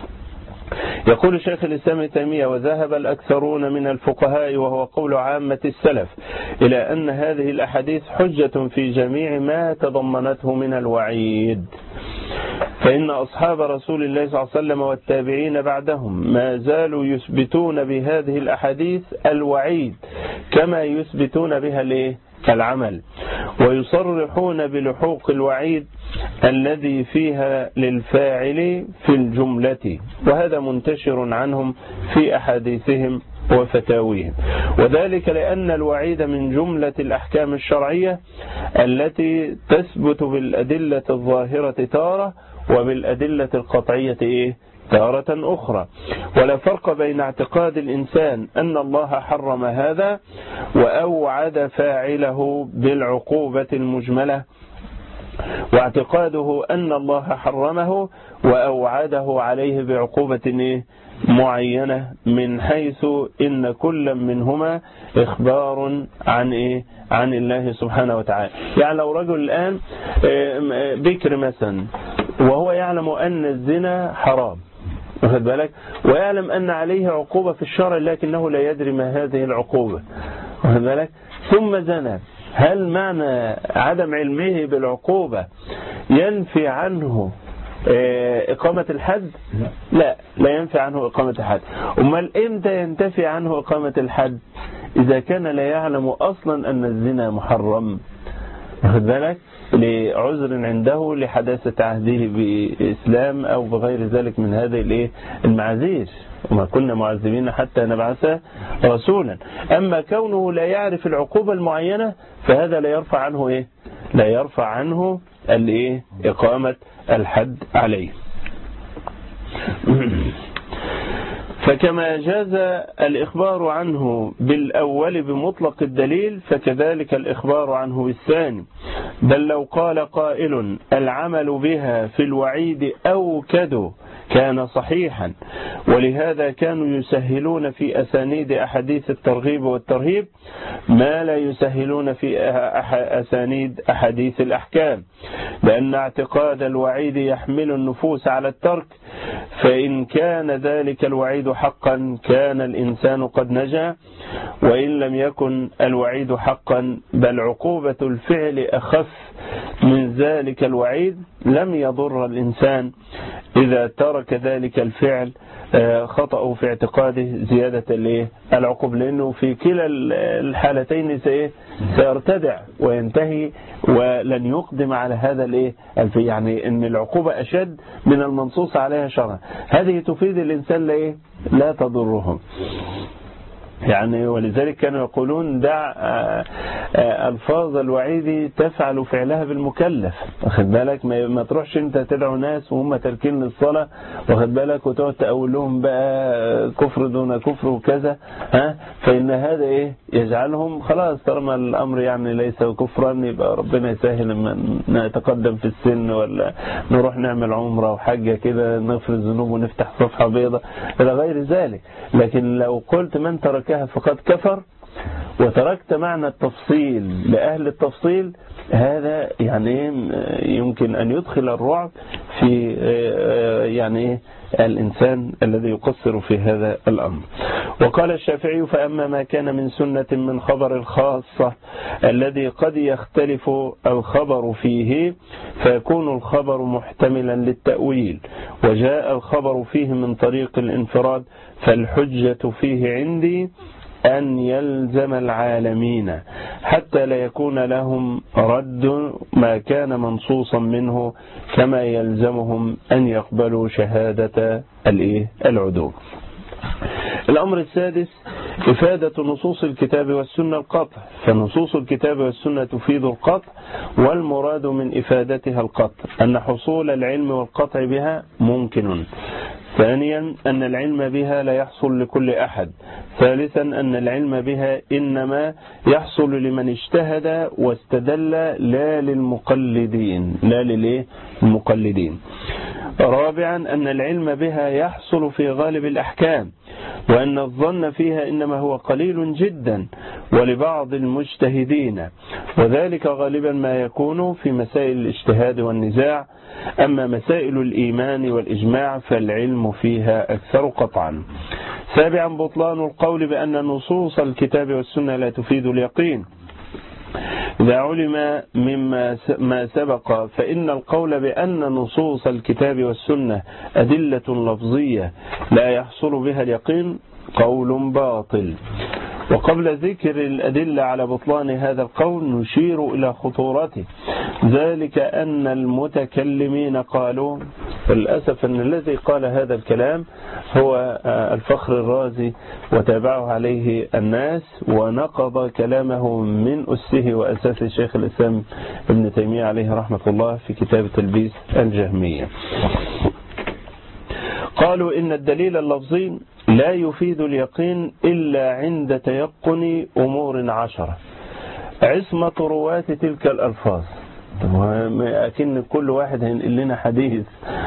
يقول شيخ الإسلام ابن تيمية: وذهب الأكثرون من الفقهاء وهو قول عامة السلف إلى أن هذه الأحاديث حجة في جميع ما تضمنته من الوعيد، فإن أصحاب رسول الله صلى الله عليه وسلم والتابعين بعدهم ما زالوا يثبتون بهذه الأحاديث الوعيد كما يثبتون بها الايه العمل، ويصرحون بلحوق الوعيد الذي فيها للفاعل في الجملة، وهذا منتشر عنهم في أحاديثهم وفتاويهم. وذلك لأن الوعيد من جملة الأحكام الشرعية التي تثبت بالأدلة الظاهرة تارة وبالأدلة القطعية إيه؟ تارة أخرى. ولا فرق بين اعتقاد الإنسان أن الله حرم هذا وأوعد فاعله بالعقوبة المجملة واعتقاده أن الله حرمه وأوعده عليه بعقوبة معينة من حيث إن كل منهما إخبار عن إيه؟ عن الله سبحانه وتعالى. يعني لو رجل الآن بكر مثلا وهو يعلم أن الزنا حرام، واخد بالك، ويعلم أن عليه عقوبة في الشرع لكنه لا يدري ما هذه العقوبة، واخد بالك، ثم زنى، هل معنى عدم علمه بالعقوبة ينفي عنه إقامة الحد؟ لا، لا ينفي عنه إقامة الحد. أمال إمتى ينتفي عنه إقامة الحد؟ إذا كان لا يعلم أصلا أن الزنا محرم، واخد بالك، لعذر عنده لحداثة عهده بإسلام أو بغير ذلك من هذه المعاذير، وما كنا معذبين حتى نبعث رسولا. أما كونه لا يعرف العقوبة المعينة فهذا لا يرفع عنه إيه؟ لا يرفع عنه الإيه؟ إقامة الحد عليه. فكما جاز الإخبار عنه بالأول بمطلق الدليل فكذلك الإخبار عنه بالثاني، بل لو قال قائل العمل بها في الوعيد أوكد كان صحيحا، ولهذا كانوا يسهلون في أسانيد أحاديث الترغيب والترهيب ما لا يسهلون في أسانيد أحاديث الأحكام، لأن اعتقاد الوعيد يحمل النفوس على الترك، فإن كان ذلك الوعيد حقا كان الإنسان قد نجا، وإن لم يكن الوعيد حقا بل عقوبة الفعل أخف من ذلك الوعيد لم يضر الإنسان إذا ترك ذلك الفعل خطأ في اعتقاده زيادة العقوبة، لأنه في كلا الحالتين سيرتدع وينتهي ولن يقدم على هذا الايه، يعني ان العقوبة اشد من المنصوص عليها شرعا. هذه تفيد الانسان لا لا تضرهم، يعني ولذلك كانوا يقولون دع ألفاظ الوعيد تفعل فعلها بالمكلف، واخد بالك، ما تروحش انت تدعو ناس وهم تركين للصلاة، واخد بالك، وتقعد تقول لهم بقى كفر دون كفر وكذا، ها، فإن هذا ايه يجعلهم خلاص طالما الأمر يعني ليس كفرا يبقى ربنا يسهل لما نتقدم في السن ولا نروح نعمل عمرة وحاجة كده نغفر الذنوب ونفتح صفحة بيضاء إلى غير ذلك. لكن لو قلت من ترك فقد كفر وتركت معنى التفصيل لأهل التفصيل، هذا يعني يمكن أن يدخل الرعب في يعني الإنسان الذي يقصر في هذا الأمر. وقال الشافعي فأما ما كان من سنة من خبر الخاصة الذي قد يختلف الخبر فيه فيكون الخبر محتملا للتأويل وجاء الخبر فيه من طريق الانفراد فالحجة فيه عندي أن يلزم العالمين حتى لا يكون لهم رد ما كان منصوصا منه كما يلزمهم أن يقبلوا شهادة العدو. الأمر السادس إفادة نصوص الكتاب والسنة القطع، فنصوص الكتاب والسنة تفيد القطع، والمراد من إفادتها القطع أن حصول العلم والقطع بها ممكن. ثانيا أن العلم بها لا يحصل لكل أحد. ثالثا أن العلم بها إنما يحصل لمن اجتهد واستدل لا للمقلدين لا للمقلدين. رابعا أن العلم بها يحصل في غالب الأحكام، وأن الظن فيها إنما هو قليل جدا ولبعض المجتهدين، وذلك غالبا ما يكون في مسائل الاجتهاد والنزاع. أما مسائل الإيمان والإجماع فالعلم فيها أكثر قطعا. سابعا بطلان القول بأن نصوص الكتاب والسنة لا تفيد اليقين. إذا علم مما ما سبق فإن القول بأن نصوص الكتاب والسنة أدلة لفظية لا يحصل بها اليقين قول باطل. وقبل ذكر الأدلة على بطلان هذا القول نشير إلى خطورته، ذلك أن المتكلمين قالوا، للأسف أن الذي قال هذا الكلام هو الفخر الرازي وتابعه عليه الناس، ونقض كلامه من أسه وأساس شيخ الإسلام ابن تيمية عليه رحمة الله في كتاب تلبيس الجهمية. قالوا إن الدليل اللفظي لا يفيد اليقين إلا عند تيقن أمور عشرة: عصمة رواة تلك الألفاظ، أكن كل واحد هينقل لنا حديث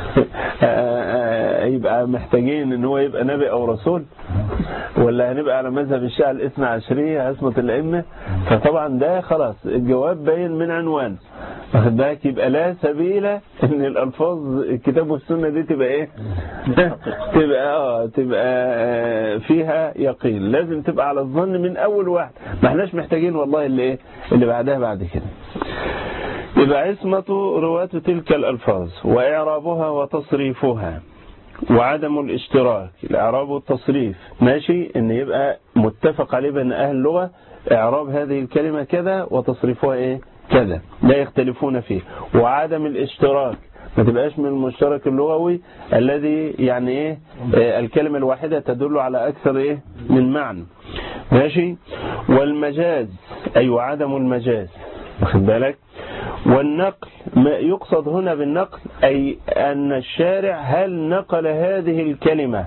يبقى محتاجين ان هو يبقى نبي او رسول، ولا هنبقى على مذهب الشيعة الاثنى عشرية عصمة الأئمة؟ فطبعا ده خلاص الجواب باين من عنوان، واخد بالك؟ يبقى لا سبيل ان الالفاظ الكتاب والسنة دي تبقى ايه؟ تبقى اه تبقى فيها يقين، لازم تبقى على الظن من اول واحد، ما احناش محتاجين والله اللي ايه اللي بعدها بعد كده. يبقى عصمة رواة تلك الألفاظ وإعرابها وتصريفها وعدم الاشتراك. الإعراب والتصريف ماشي، إن يبقى متفق عليه بين أهل اللغة إعراب هذه الكلمة كذا وتصريفها إيه كذا، لا يختلفون فيه. وعدم الاشتراك، ما تبقاش من المشترك اللغوي الذي يعني إيه الكلمة الواحدة تدل على أكثر إيه من معنى، ماشي. والمجاز، أي وعدم المجاز، واخد بالك؟ والنقل، ما يقصد هنا بالنقل أي أن الشارع هل نقل هذه الكلمة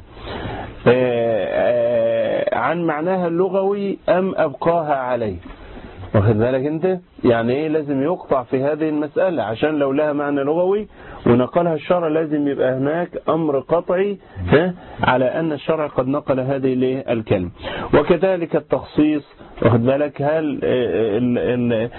عن معناها اللغوي أم أبقاها عليه، واخد بالك أنت؟ يعني إيه لازم يقطع في هذه المسألة، عشان لو لها معنى لغوي ونقلها الشرع لازم يبقى هناك أمر قطعي على أن الشرع قد نقل هذه الكلمة. وكذلك التخصيص، واخد بالك؟ هل ال ال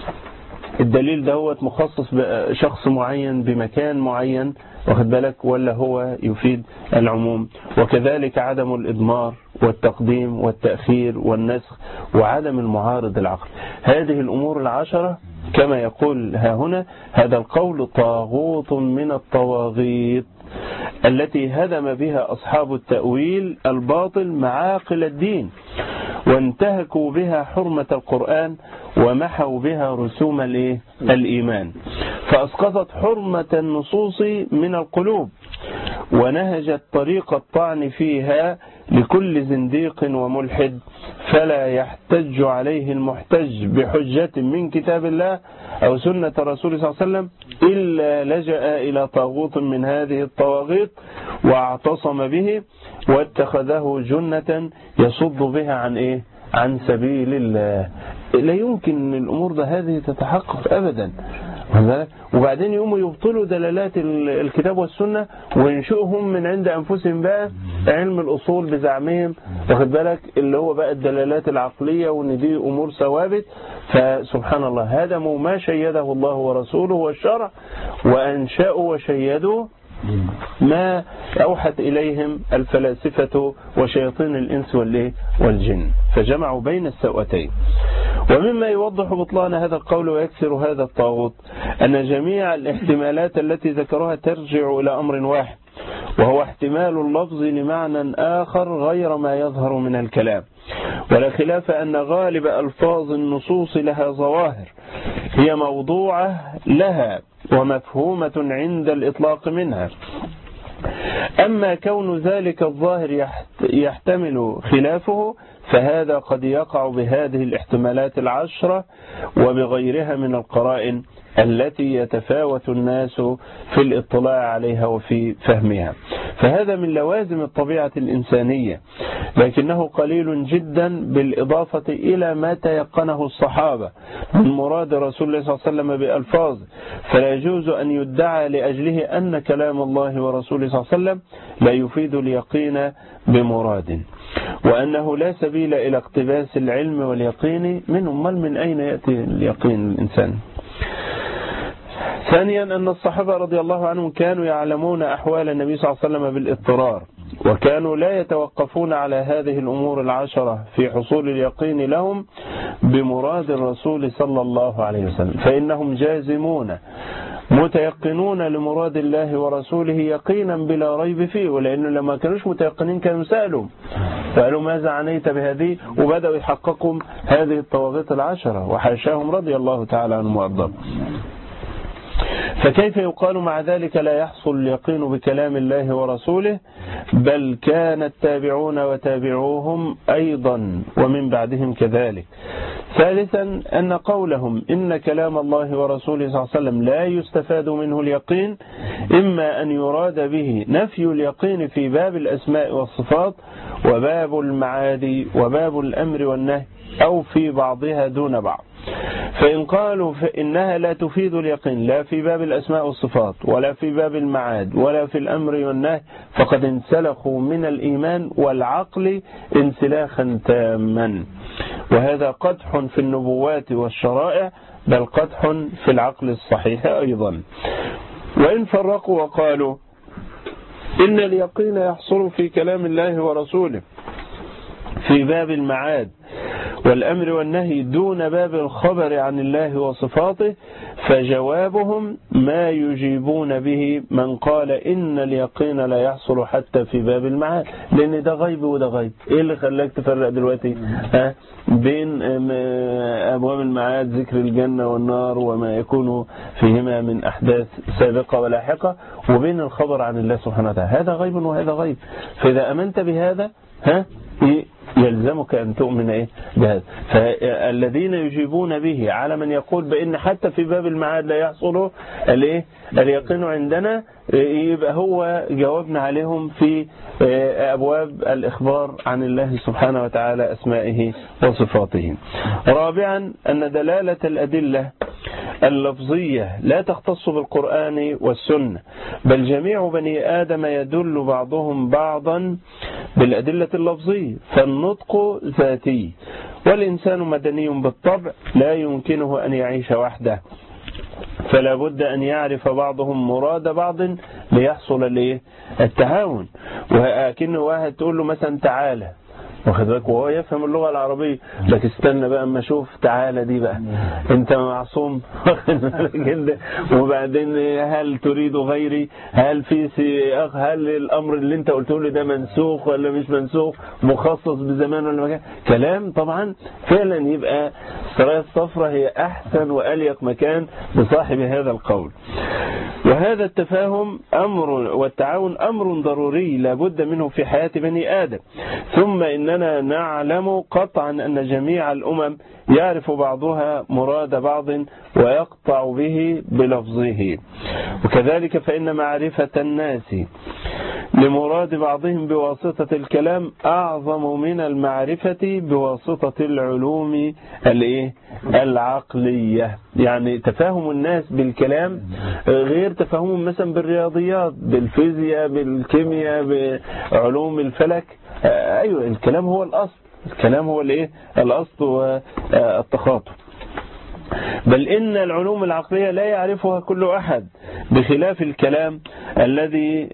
الدليل دوت مخصص بشخص معين بمكان معين، واخد بالك؟ ولا هو يفيد العموم. وكذلك عدم الإضمار والتقديم والتأخير والنسخ وعدم المعارض العقل. هذه الأمور العشرة كما يقول ها هنا، هذا القول طاغوت من الطواغيت التي هدم بها أصحاب التأويل الباطل معاقل الدين، وانتهكوا بها حرمة القرآن ومحوا بها رسوم الإيمان، فأسقطت حرمة النصوص من القلوب، ونهجت طريق الطعن فيها لكل زنديق وملحد، فلا يحتج عليه المحتج بحجة من كتاب الله أو سنة رسول صلى الله عليه وسلم إلا لجأ إلى طاغوت من هذه الطواغيت واعتصم به واتخذه جنة يصد بها عن إيه؟ عن سبيل الله. لا يمكن الأمور ده هذه تتحقق أبدا. وبعدين يقوموا يبطلوا دلالات الكتاب والسنة وينشئهم من عند أنفسهم بقى علم الأصول بزعمهم، واخد بالك؟ اللي هو بقى الدلالات العقلية، وان دي أمور ثوابت. فسبحان الله، هدموا ما شيده الله ورسوله والشرع، وأنشأوا وشيدوا ما أوحت إليهم الفلاسفة وشياطين الإنس والجن، فجمعوا بين السوأتين. ومما يوضح بطلان هذا القول ويكسر هذا الطاغوت أن جميع الاحتمالات التي ذكرها ترجع إلى أمر واحد، وهو احتمال اللفظ لمعنى آخر غير ما يظهر من الكلام. ولا خلاف أن غالب ألفاظ النصوص لها ظواهر هي موضوعة لها ومفهومة عند الإطلاق منها. أما كون ذلك الظاهر يحتمل خلافه فهذا قد يقع بهذه الاحتمالات العشرة وبغيرها من القرائن التي يتفاوت الناس في الاطلاع عليها وفي فهمها. فهذا من لوازم الطبيعة الإنسانية، لكنه قليل جدا بالإضافة إلى ما تيقنه الصحابة من مراد رسول الله صلى الله عليه وسلم بألفاظ، فلا يجوز أن يدعى لأجله أن كلام الله ورسوله صلى الله عليه وسلم لا يفيد اليقين بمراد، وأنه لا سبيل إلى اقتباس العلم واليقين منهم. بل من أين يأتي اليقين الإنسان؟ ثانيا أن الصحابة رضي الله عنهم كانوا يعلمون أحوال النبي صلى الله عليه وسلم بالاضطرار، وكانوا لا يتوقفون على هذه الأمور العشرة في حصول اليقين لهم بمراد الرسول صلى الله عليه وسلم، فإنهم جازمون متيقنون لمراد الله ورسوله يقينا بلا ريب فيه. ولأنه لما كانوش متيقنين كانوا سألوا فقالوا ماذا عنيت بهذه، وبدأوا يحققوا هذه الطواغيت العشرة وحاشاهم رضي الله تعالى عنهم وأرضاهم. فكيف يقال مع ذلك لا يحصل اليقين بكلام الله ورسوله؟ بل كان التابعون وتابعوهم أيضا ومن بعدهم كذلك. ثالثا أن قولهم إن كلام الله ورسوله صلى الله عليه وسلم لا يستفاد منه اليقين، إما أن يراد به نفي اليقين في باب الأسماء والصفات وباب المعاد وباب الأمر والنهي، أو في بعضها دون بعض. فإن قالوا فإنها لا تفيد اليقين لا في باب الأسماء والصفات ولا في باب المعاد ولا في الأمر والنهي فقد انسلخوا من الإيمان والعقل انسلاخا تاما، وهذا قدح في النبوات والشرائع بل قدح في العقل الصحيح أيضا. وإن فرقوا وقالوا إن اليقين يحصل في كلام الله ورسوله في باب المعاد والأمر والنهي دون باب الخبر عن الله وصفاته، فجوابهم ما يجيبون به من قال إن اليقين لا يحصل حتى في باب المعاد، لأن ده غيب وده غيب. إيه اللي خلاك تفرق دلوقتي ها بين أبواب المعاد ذكر الجنة والنار وما يكون فيهما من أحداث سابقة ولاحقة وبين الخبر عن الله سبحانه وتعالى؟ هذا غيب وهذا غيب. فإذا أمنت بهذا ها يلزمك أن تؤمن إيه بهذا. فالذين يجيبون به على من يقول بأن حتى في باب المعاد لا يحصل الإيه اليقين عندنا، يبقى هو جاوبنا عليهم في أبواب الإخبار عن الله سبحانه وتعالى أسمائه وصفاته. رابعا أن دلالة الأدلة اللفظية لا تختص بالقرآن والسنة، بل جميع بني آدم يدل بعضهم بعضا بالأدلة اللفظية، فالنطق ذاتي والإنسان مدني بالطبع لا يمكنه أن يعيش وحده، فلا بد أن يعرف بعضهم مراد بعض ليحصل الايه التعاون. وأكن واحد تقول له مثلا تعالى واخد بالك وهو يفهم اللغة العربية، لكن استنى بقى اما اشوف تعالى دي بقى انت معصوم واخد بالك، وبعدين هل تريد غيري، هل في سياق، هل الامر اللي انت قلته لي ده منسوخ ولا مش منسوخ، مخصص بزمان ولا مكان، كلام طبعا فعلا يبقى السرايا الصفراء هي احسن واليق مكان لصاحب هذا القول. وهذا التفاهم أمر والتعاون أمر ضروري لا بد منه في حياة بني آدم. ثم إننا نعلم قطعا أن جميع الأمم يعرف بعضها مراد بعض ويقطع به بلفظه، وكذلك فإن معرفة الناس لمراد بعضهم بواسطة الكلام أعظم من المعرفة بواسطة العلوم العقلية. يعني تفاهم الناس بالكلام غير تفاهمهم مثلا بالرياضيات، بالفيزياء، بالكيمياء، بعلوم الفلك. أيوة الكلام هو الأصل، الكلام هو الايه الأصل والتخاطب. بل إن العلوم العقلية لا يعرفها كل أحد، بخلاف الكلام الذي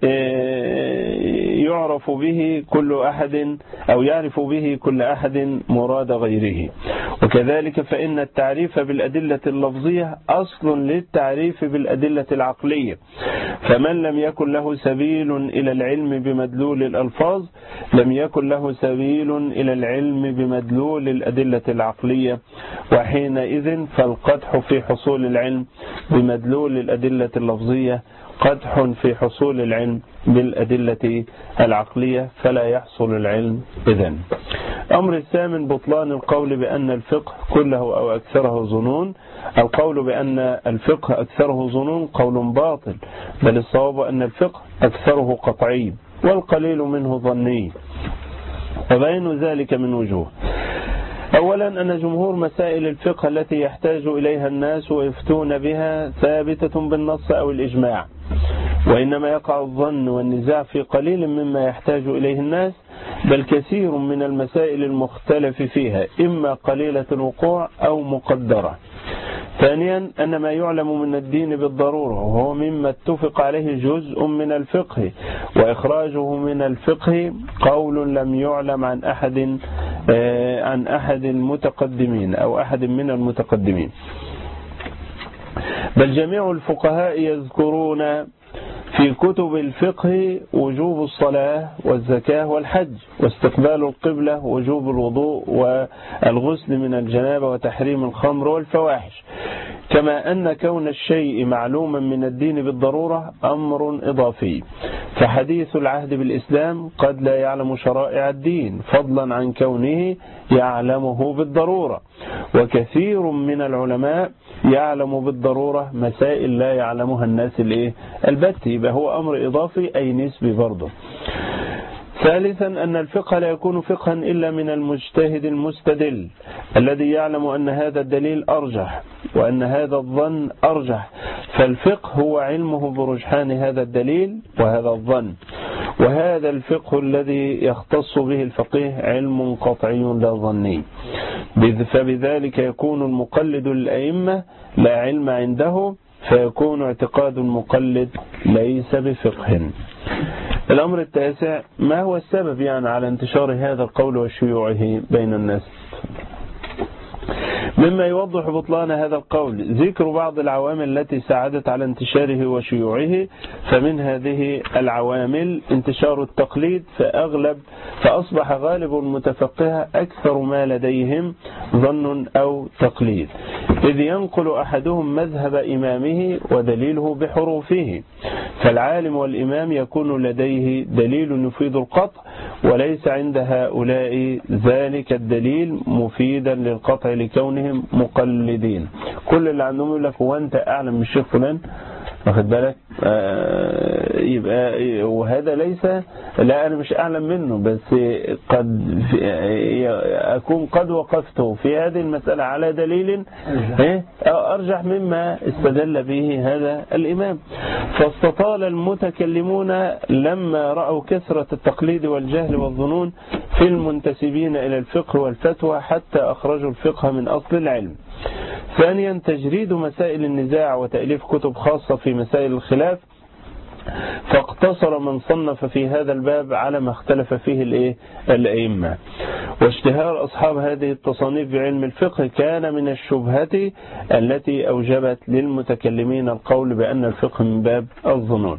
يعرف به كل أحد أو يعرف به كل أحد مراد غيره. وكذلك فإن التعريف بالأدلة اللفظية أصل للتعريف بالأدلة العقلية، فمن لم يكن له سبيل إلى العلم بمدلول الألفاظ لم يكن له سبيل إلى العلم بمدلول الأدلة العقلية، وحينئذ فالقدح في حصول العلم بمدلول الأدلة اللفظية قدح في حصول العلم بالأدلة العقلية، فلا يحصل العلم إذن. أمر الثامن بطلان القول بأن الفقه كله أو أكثره ظنون. القول بأن الفقه أكثره ظنون قول باطل، بل الصواب أن الفقه أكثره قطعي والقليل منه ظني، وبين ذلك من وجوه. أولا أن جمهور مسائل الفقه التي يحتاج إليها الناس ويفتون بها ثابتة بالنص أو الإجماع، وإنما يقع الظن والنزاع في قليل مما يحتاج إليه الناس، بل كثير من المسائل المختلف فيها إما قليلة الوقوع أو مقدرة. ثانيا أن ما يعلم من الدين بالضرورة وهو مما اتفق عليه جزء من الفقه، وإخراجه من الفقه قول لم يعلم عن أحد عن أحد المتقدمين أو أحد من المتقدمين، بل جميع الفقهاء يذكرون في كتب الفقه وجوب الصلاة والزكاة والحج واستقبال القبلة ووجوب الوضوء والغسل من الجنابة وتحريم الخمر والفواحش، كما أن كون الشيء معلوما من الدين بالضرورة أمر إضافي، فحديث العهد بالإسلام قد لا يعلم شرائع الدين فضلا عن كونه يعلمه بالضرورة، وكثير من العلماء يعلم بالضرورة مسائل لا يعلمها الناس الايه البت، يبقى هو أمر إضافي أي نسبي برضه. ثالثا أن الفقه لا يكون فقها إلا من المجتهد المستدل الذي يعلم أن هذا الدليل أرجح وأن هذا الظن أرجح، فالفقه هو علمه برجحان هذا الدليل وهذا الظن، وهذا الفقه الذي يختص به الفقيه علم قطعي لا ظني، فبذلك يكون المقلد للأئمة لا علم عنده، فيكون اعتقاد المقلد ليس بفقه. الأمر التاسع: ما هو السبب يعني على انتشار هذا القول وشيوعه بين الناس؟ مما يوضح بطلان هذا القول ذكر بعض العوامل التي ساعدت على انتشاره وشيوعه، فمن هذه العوامل انتشار التقليد، فأغلب فأصبح غالب المتفقهة أكثر ما لديهم ظن أو تقليد، إذ ينقل أحدهم مذهب إمامه ودليله بحروفه، فالعالم والإمام يكون لديه دليل يفيد القطع، وليس عند هؤلاء ذلك الدليل مفيدا للقطع لكونهم مقلدين. كل اللي عندهم يقول لك هو أنت أعلم من الشيخ فلان، واخد بالك؟ آه يبقى وهذا ليس، لا أنا مش أعلم منه، بس قد أكون قد وقفته في هذه المسألة على دليل أرجح مما استدل به هذا الإمام. فاستطال المتكلمون لما رأوا كثرة التقليد والجهل والظنون في المنتسبين إلى الفقه والفتوى حتى أخرجوا الفقه من أصل العلم. ثانيا: تجريد مسائل النزاع وتأليف كتب خاصة في مسائل الخلاف، فاقتصر من صنف في هذا الباب على ما اختلف فيه الايه الأئمة. واشتهار أصحاب هذه التصانيف بعلم الفقه كان من الشبهة التي أوجبت للمتكلمين القول بأن الفقه من باب الظنون.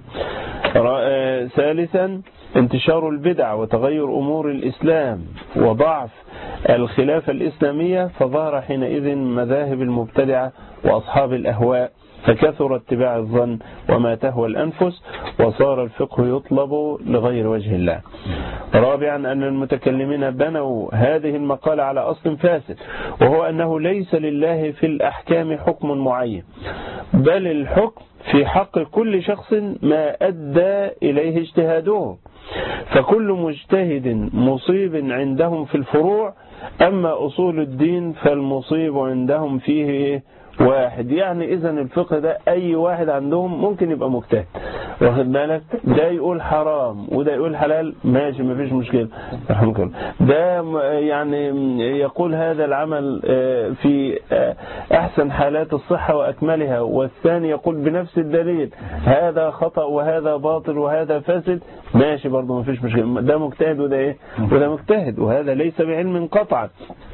ثالثا: انتشار البدع وتغير أمور الإسلام وضعف الخلافة الإسلامية، فظهر حينئذ مذاهب المبتدعة وأصحاب الأهواء، فكثر اتباع الظن وما تهوى الأنفس، وصار الفقه يطلب لغير وجه الله. رابعا: أن المتكلمين بنوا هذه المقالة على أصل فاسد، وهو أنه ليس لله في الأحكام حكم معين، بل الحكم في حق كل شخص ما أدى إليه اجتهاده، فكل مجتهد مصيب عندهم في الفروع، أما أصول الدين فالمصيب عندهم فيه واحد. يعني إذن الفقه ده أي واحد عندهم ممكن يبقى مجتهد، واخد بالك؟ ده يقول حرام وده يقول حلال، ماشي مفيش مشكلة، الحمد لله. ده يعني يقول هذا العمل في أحسن حالات الصحة وأكملها، والثاني يقول بنفس الدليل هذا خطأ وهذا باطل وهذا فاسد، ماشي برضه مفيش مشكلة. ده مجتهد وده إيه وده مجتهد، وهذا ليس بعلم قطعا.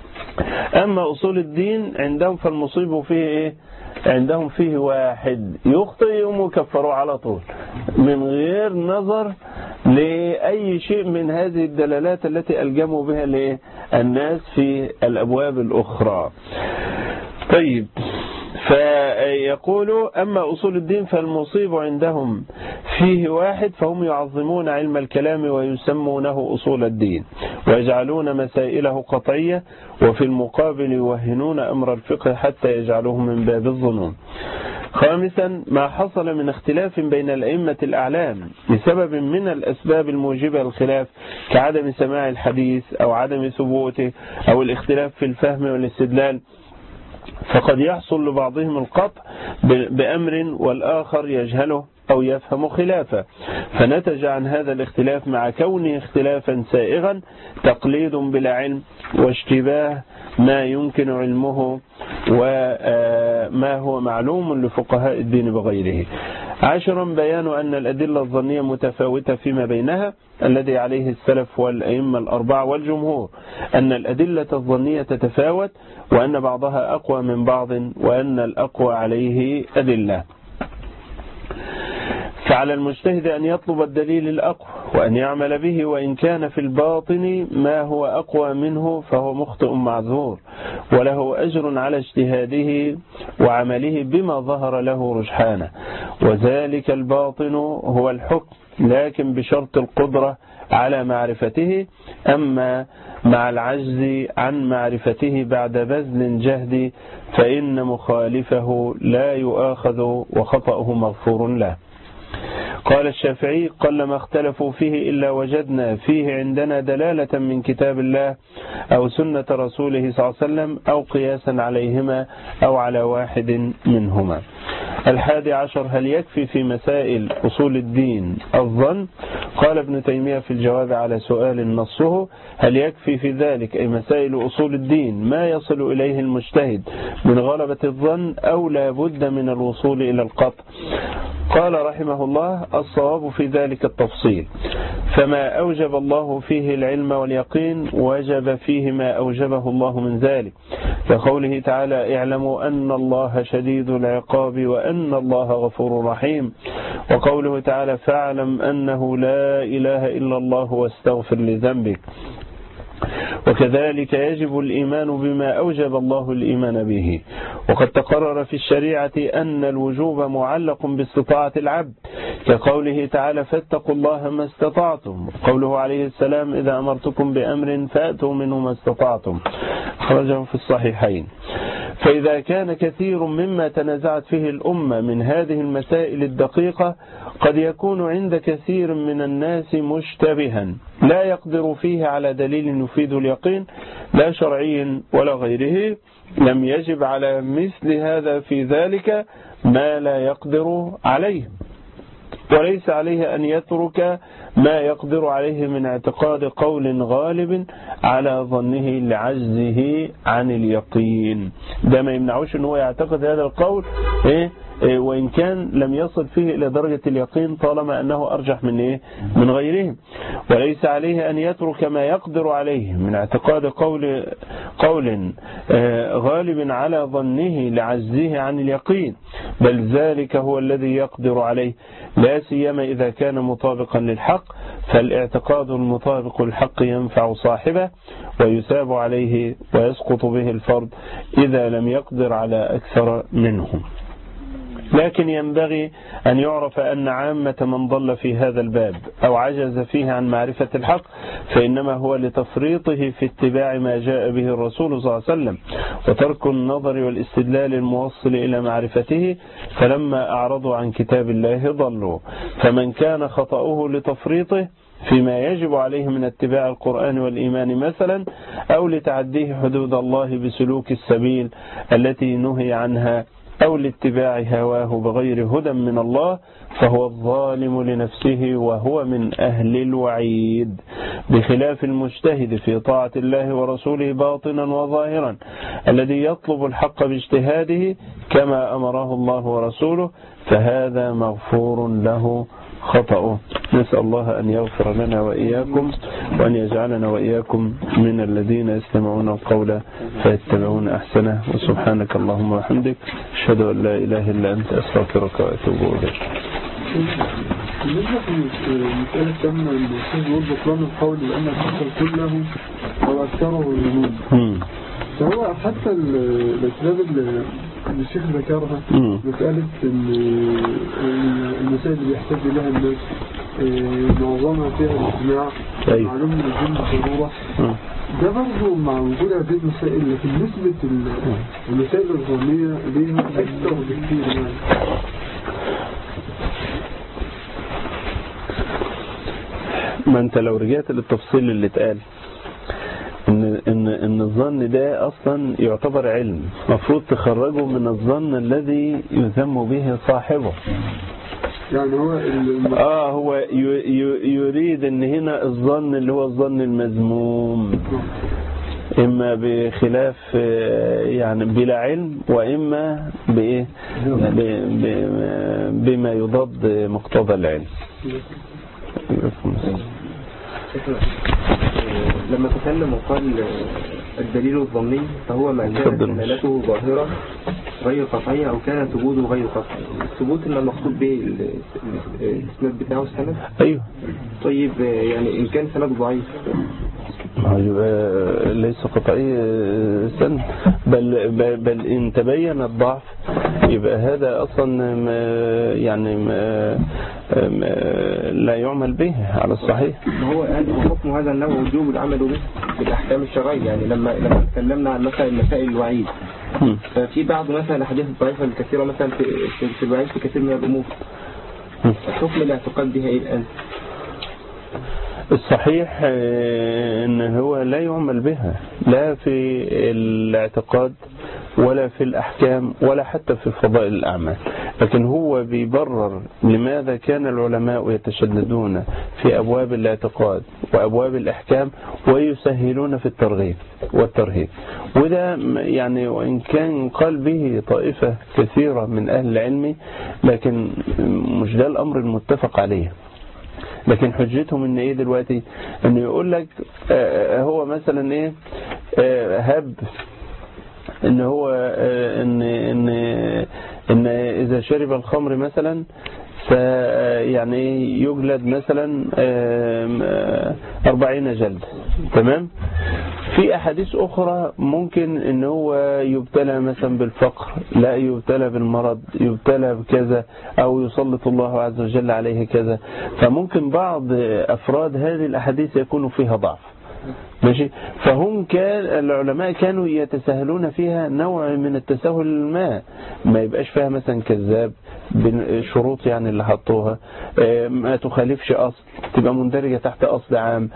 أما أصول الدين عندهم فالمصيب فيه إيه؟ عندهم فيه واحد، يخطئ يوم يكفروا على طول من غير نظر لأي شيء من هذه الدلالات التي ألجموا بها الناس في الأبواب الأخرى. طيب، فيقولوا: أما أصول الدين فالمصيب عندهم فيه واحد، فهم يعظمون علم الكلام ويسمونه أصول الدين ويجعلون مسائله قطعية، وفي المقابل يوهنون أمر الفقه حتى يجعلوه من باب الظنون. خامسا: ما حصل من اختلاف بين الأئمة الأعلام بسبب من الأسباب الموجبة للخلاف، كعدم سماع الحديث أو عدم ثبوته أو الاختلاف في الفهم والاستدلال، فقد يحصل لبعضهم القطع بأمر والآخر يجهله أو يفهم خلافه، فنتج عن هذا الاختلاف مع كونه اختلافا سائغا تقليد بلا علم واشتباه ما يمكن علمه وما هو معلوم لفقهاء الدين بغيره. عاشرا: بيان أن الأدلة الظنية متفاوتة فيما بينها، الذي عليه السلف والأئمة الأربعة والجمهور، أن الأدلة الظنية تتفاوت، وأن بعضها أقوى من بعض، وأن الأقوى عليه أدلة. فعلى المجتهد أن يطلب الدليل الأقوى وأن يعمل به، وإن كان في الباطن ما هو أقوى منه فهو مخطئ معذور، وله أجر على اجتهاده وعمله بما ظهر له رجحانه، وذلك الباطن هو الحكم، لكن بشرط القدرة على معرفته، أما مع العجز عن معرفته بعد بذل جهد فإن مخالفه لا يؤاخذ وخطأه مغفور له. قال الشافعي قلما اختلفوا فيه إلا وجدنا فيه عندنا دلالة من كتاب الله أو سنة رسوله صلى الله عليه وسلم أو قياسا عليهما أو على واحد منهما. الحادي عشر هل يكفي في مسائل أصول الدين الظن؟ قال ابن تيمية في الجواب على سؤال نصه هل يكفي في ذلك أي مسائل أصول الدين ما يصل إليه المجتهد من غلبة الظن أو لا بد من الوصول إلى القطع؟ قال رحمه الله الصواب في ذلك التفصيل، فما أوجب الله فيه العلم واليقين وجب فيه ما أوجبه الله من ذلك، كقوله تعالى اعلموا أن الله شديد العقاب وأن الله غفور رحيم، وقوله تعالى فاعلم أنه لا إله إلا الله واستغفر لذنبك. وكذلك يجب الإيمان بما أوجب الله الإيمان به، وقد تقرر في الشريعة أن الوجوب معلق باستطاعة العبد، كقوله تعالى فاتقوا الله ما استطعتم، قوله عليه السلام إذا أمرتكم بأمر فأتوا منه ما استطعتم، خرجه في الصحيحين. فإذا كان كثير مما تنازعت فيه الأمة من هذه المسائل الدقيقة قد يكون عند كثير من الناس مشتبها لا يقدر فيه على دليل يفيد اليقين لا شرعي ولا غيره، لم يجب على مثل هذا في ذلك ما لا يقدر عليه، وليس عليه أن يترك ما يقدر عليه من اعتقاد قول غالب على ظنه لعجزه عن اليقين. ده ما يمنعوش أنه يعتقد هذا القول إيه؟ إيه وإن كان لم يصل فيه إلى درجة اليقين طالما أنه أرجح من إيه؟ من غيره. وليس عليه أن يترك ما يقدر عليه من اعتقاد قول قول غالب على ظنه لعجزه عن اليقين، بل ذلك هو الذي يقدر عليه، لا سيما إذا كان مطابقا للحق، فالاعتقاد المطابق للحق ينفع صاحبه ويثاب عليه ويسقط به الفرد إذا لم يقدر على أكثر منه. لكن ينبغي أن يعرف أن عامة من ضل في هذا الباب أو عجز فيه عن معرفة الحق فإنما هو لتفريطه في اتباع ما جاء به الرسول صلى الله عليه وسلم وترك النظر والاستدلال الموصل إلى معرفته، فلما أعرضوا عن كتاب الله ضلوا. فمن كان خطأه لتفريطه فيما يجب عليه من اتباع القرآن والإيمان مثلا، أو لتعديه حدود الله بسلوك السبيل التي نهي عنها، أو لاتباع هواه بغير هدى من الله، فهو الظالم لنفسه وهو من أهل الوعيد، بخلاف المجتهد في طاعة الله ورسوله باطنا وظاهرا الذي يطلب الحق باجتهاده كما أمره الله ورسوله، فهذا مغفور له خطأه. نسأل الله أن يغفر لنا وإياكم وأن يجعلنا وإياكم من الذين يستمعون القول فيتبعون أحسنه. وسبحانك اللهم وبحمدك أشهد أن لا إله إلا أنت أستغفرك وأتوب إليك. بالنسبة لمسألة تم الشيخ يقول بطلان القول لأن الحصل كله أو أكثره اليمين، فهو حتى الأسباب اللي الشيخ ذكرها مسألة المسائل اللي يحتاج لها الناس معظمها فيها الاجتماع معلوم من الدين بالضرورة، ده برضه مع وجود هذه المسائل، لكن نسبة المسائل الظنية ليها أكثر بكثير يعني. ما أنت لو رجعت للتفصيل اللي اتقال إن, إن, إن الظن ده أصلا يعتبر علم، مفروض تخرجه من الظن الذي يذم به صاحبه. يعني هو آه هو يريد إن هنا الظن اللي هو الظن المذموم، إما بخلاف يعني بلا علم، وإما بإيه بما يضاد مقتضى العلم. لما تكلم وقال الدليل الظني فهو ما كانت دلالته ظاهرة غير قطعية أو كان ثبوته غير قطعي. الثبوت إن المقصود به الإسناد بتاعه السند. أيوه. طيب يعني إن كان سند ضعيف ليس قطعي سند، بل, بل, بل إن تبين الضعف يبقى هذا أصلا يعني لا يعمل به على الصحيح. هو حكم هذا النوع وجوب العمل به بالأحكام الشرعية. يعني لما لما تكلمنا عن مثلا مسائل الوعيد، ففي بعض مثلا الأحاديث الضعيفة الكثيرة مثلا في في الوعيد في كثير من الأمور. حكم الاعتقاد بها إيه الآن؟ الصحيح ان هو لا يعمل بها لا في الاعتقاد ولا في الأحكام ولا حتى في فضائل الأعمال، لكن هو بيبرر لماذا كان العلماء يتشددون في أبواب الاعتقاد وأبواب الأحكام ويسهلون في الترغيب والترهيب. وده يعني وإن كان قال به طائفة كثيرة من أهل العلم، لكن مش ده الأمر المتفق عليه. لكن حجتهم ان ايه دلوقتي، انه يقول لك هو مثلا ايه هب ان هو ان ان ان اذا شرب الخمر مثلا يعني يجلد مثلا أربعين جلد، تمام. في أحاديث أخرى ممكن ان هو يبتلى مثلا بالفقر، لا يبتلى بالمرض، يبتلى بكذا، أو يسلط الله عز وجل عليه كذا. فممكن بعض أفراد هذه الأحاديث يكون فيها ضعف، ماشي. فهم كان العلماء كانوا يتساهلون فيها نوع من التساهل ما ما يبقاش فيها مثلا كذاب بالشروط يعني اللي حطوها، ما تخالفش أصل، تبقى مندرجة تحت أصل عام،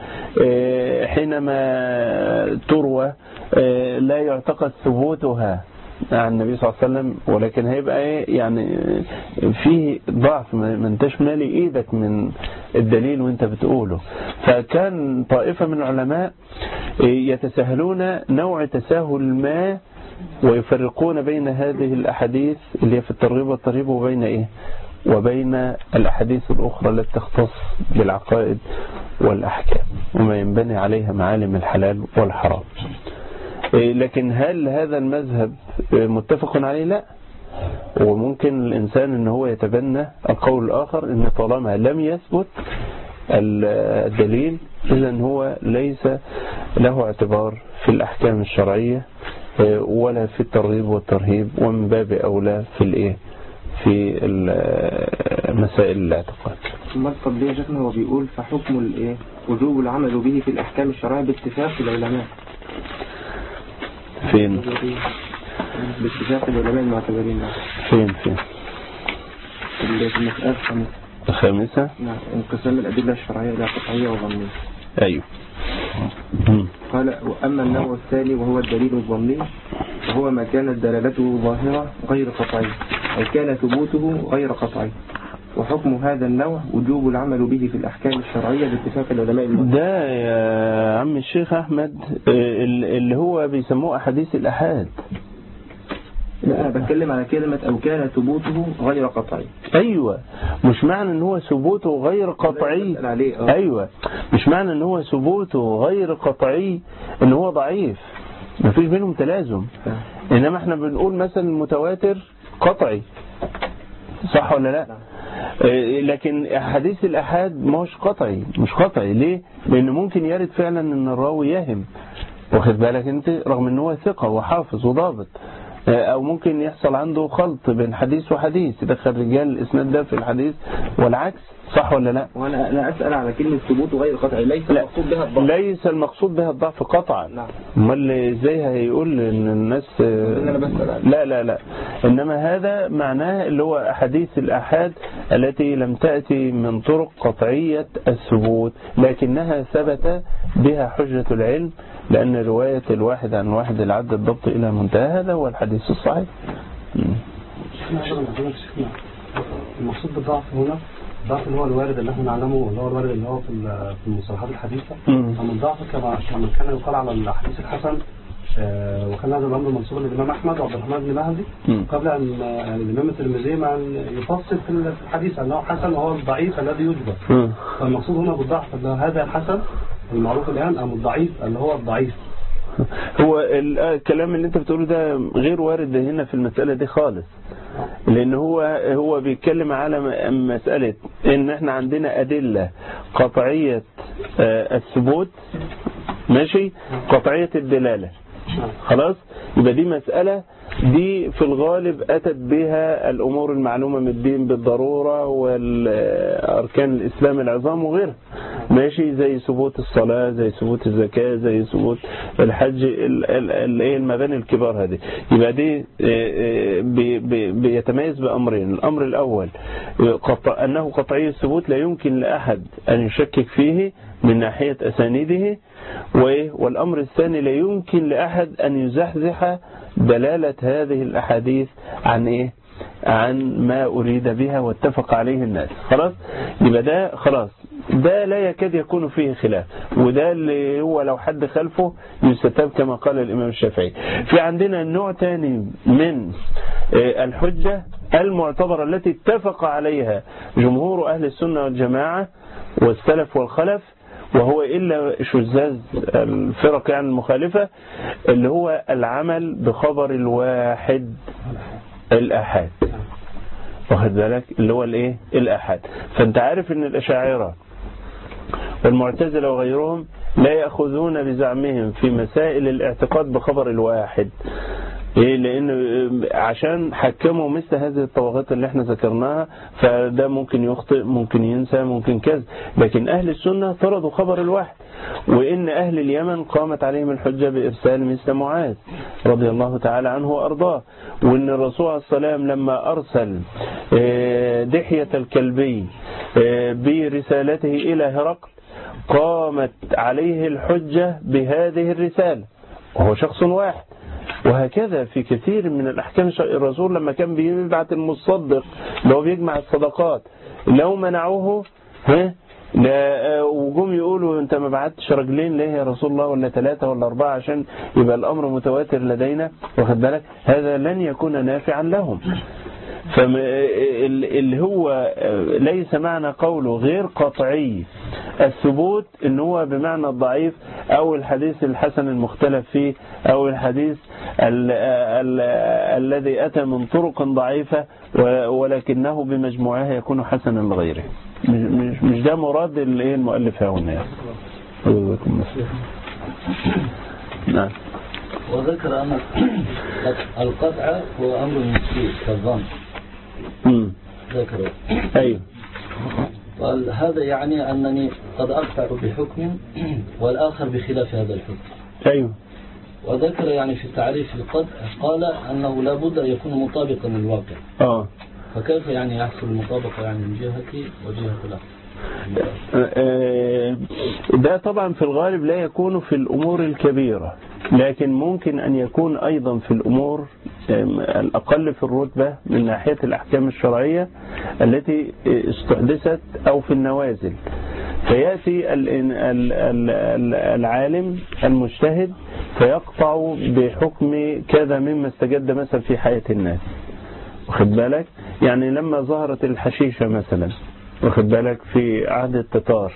حينما تروى لا يعتقد ثبوتها عن النبي صلى الله عليه وسلم، ولكن هيبقى ايه يعني فيه ضعف، ما انتش مالي ايدك من الدليل وانت بتقوله. فكان طائفة من العلماء يتساهلون نوع تساهل ما ويفرقون بين هذه الأحاديث اللي هي في الترغيب والترهيب وبين ايه وبين الأحاديث الأخرى التي تختص بالعقائد والأحكام وما ينبني عليها معالم الحلال والحرام. لكن هل هذا المذهب متفق عليه؟ لا. وممكن الإنسان ان هو يتبنى القول الآخر، ان طالما لم يثبت الدليل إذن هو ليس له اعتبار في الأحكام الشرعية ولا في الترغيب والترهيب، ومن باب أولى في الايه في مسائل الاعتقاد. ثم التطبيق شكله هو بيقول فحكم الايه وجوب العمل به في الأحكام الشرعية باتفاق العلماء. فين؟ باتفاق العلماء المعتبرين. فين فين؟ في المسألة الخامسة. الخامسة؟ نعم، انقسام الأدلة الشرعية إلى قطعية وظنية. أيوه. قال وأما النوع الثاني وهو الدليل الظني، وهو ما كانت دلالته ظاهرة غير قطعية أو كان ثبوته غير قطعي، وحكم هذا النوع وجوب العمل به في الأحكام الشرعية باتفاق العلماء المسلمين. ده يا عم الشيخ أحمد اللي هو بيسموه أحاديث الأحاد. لا، أنا بتكلم على كلمة أو كان ثبوته غير قطعي. أيوة، مش معنى أن هو ثبوته غير قطعي. أيوة، مش معنى أن هو ثبوته غير قطعي أن هو ضعيف، ما فيش بينهم تلازم. إنما احنا بنقول مثلا المتواتر قطعي، صح ولا لا؟ لكن حديث الأحاد مش قطعي، مش قطعي. ليه؟ لأن ممكن يرد فعلا أن الراوي يهم، واخد بالك أنت، رغم أنه هو ثقة وحافظ وضابط، أو ممكن يحصل عنده خلط بين حديث وحديث، يدخل رجال الإسناد ده في الحديث والعكس، صح ولا لا؟ وأنا أنا أسأل على كلمة ثبوت غير قطعي، ليس المقصود بها الضعف. ليس المقصود بها الضعف قطعا. نعم. امال ازاي هيقول ان الناس أنا بسأل؟ لا لا لا، انما هذا معناه اللي هو احاديث الآحاد التي لم تأتي من طرق قطعية الثبوت، لكنها ثبت بها حجة العلم، لأن رواية الواحد عن واحد العد الضبط إلى منتهى، هذا هو الحديث الصحيح. المقصود بالضعف هنا الضعف اللي هو الوارد اللي احنا نعلمه، اللي هو الوارد اللي هو في في المصطلحات الحديثة. أما الضعف كما كان يقال على الحديث الحسن، وكان هذا الأمر منصوب للإمام أحمد وعبد الرحمن بن مهدي قبل أن الإمام الترمذي ما يفصل في الحديث أنه حسن وهو الضعيف الذي يجبر. فالمقصود هنا بالضعف أن هذا الحسن المعروف الآن أم الضعيف اللي هو الضعيف. هو الكلام اللي انت بتقوله ده غير وارد هنا في المسألة دي خالص، لأن هو هو بيتكلم على مسألة إن احنا عندنا أدلة قطعية الثبوت، ماشي، قطعية الدلالة، خلاص. يبقى دي مسألة دي في الغالب أتت بها الأمور المعلومة من الدين بالضرورة والأركان الإسلام العظام وغيرها، ماشي، زي ثبوت الصلاة، زي ثبوت الزكاة، زي ثبوت الحج، الايه المباني الكبار هذه. يبقى دي بي بي بيتميز بأمرين. الأمر الأول قطع أنه قطعي الثبوت لا يمكن لأحد أن يشكك فيه من ناحية أسانيده، والأمر الثاني لا يمكن لأحد أن يزحزح دلالة هذه الأحاديث عن إيه؟ عن ما أريد بها واتفق عليه الناس. خلاص، يبقى ده خلاص، ده لا يكاد يكون فيه خلاف، وده اللي هو لو حد خلفه يستتاب كما قال الإمام الشافعي. في عندنا نوع تاني من الحجة المعتبرة التي اتفق عليها جمهور أهل السنة والجماعة والسلف والخلف، وهو إلا شذاذ الفرق يعني المخالفة، اللي هو العمل بخبر الواحد الأحاد. واخد بالك؟ اللي هو الايه؟ الأحاد. فانت عارف ان الأشاعرة والمعتزلة وغيرهم لا يأخذون بزعمهم في مسائل الاعتقاد بخبر الواحد. إيه؟ لأن عشان حكموا مثل هذه الطواغيت اللي احنا ذكرناها، فده ممكن يخطئ، ممكن ينسى، ممكن كذا. لكن أهل السنة فرضوا خبر الواحد، وإن أهل اليمن قامت عليهم الحجة بإرسال مثل معاذ رضي الله تعالى عنه وأرضاه، وإن الرسول عليه السلام لما أرسل دحية الكلبي برسالته إلى هرقل قامت عليه الحجة بهذه الرسالة، وهو شخص واحد. وهكذا في كثير من الأحكام. الرسول لما كان بيبعت المصدق اللي هو بيجمع الصدقات، لو منعوه ها لا وجم يقولوا انت ما بعتش رجلين ليه يا رسول الله ولا ثلاثة ولا أربعة عشان يبقى الأمر متواتر لدينا، واخد بالك؟ هذا لن يكون نافعا لهم. فاللي هو ليس معنى قوله غير قطعي الثبوت ان هو بمعنى الضعيف او الحديث الحسن المختلف فيه او الحديث ال ال الذي اتى من طرق ضعيفة ولكنه بمجموعها يكون حسنا لغيره. مش مش ده مراد الايه المؤلف هنا. نعم. وذكر ان القطع هو امر نسبي كالظن. امم ذكره. ايوه. وهذا يعني أنني قد أقطع بحكم والآخر بخلاف هذا الحكم. أيوه. وذكر يعني في التعريف القطع قال أنه لا بد أن يكون مطابقا للواقع. آه. فكيف يعني يحصل المطابقة يعني من جهتي وجهة الآخر؟ ده طبعا في الغالب لا يكون في الأمور الكبيرة، لكن ممكن أن يكون أيضا في الأمور الأقل في الرتبة من ناحية الأحكام الشرعية التي استحدثت أو في النوازل. فيأتي العالم المجتهد فيقطع بحكم كذا مما استجد مثلا في حياة الناس، واخد بالك؟ يعني لما ظهرت الحشيشة مثلا، واخد بالك، في عهد التتار،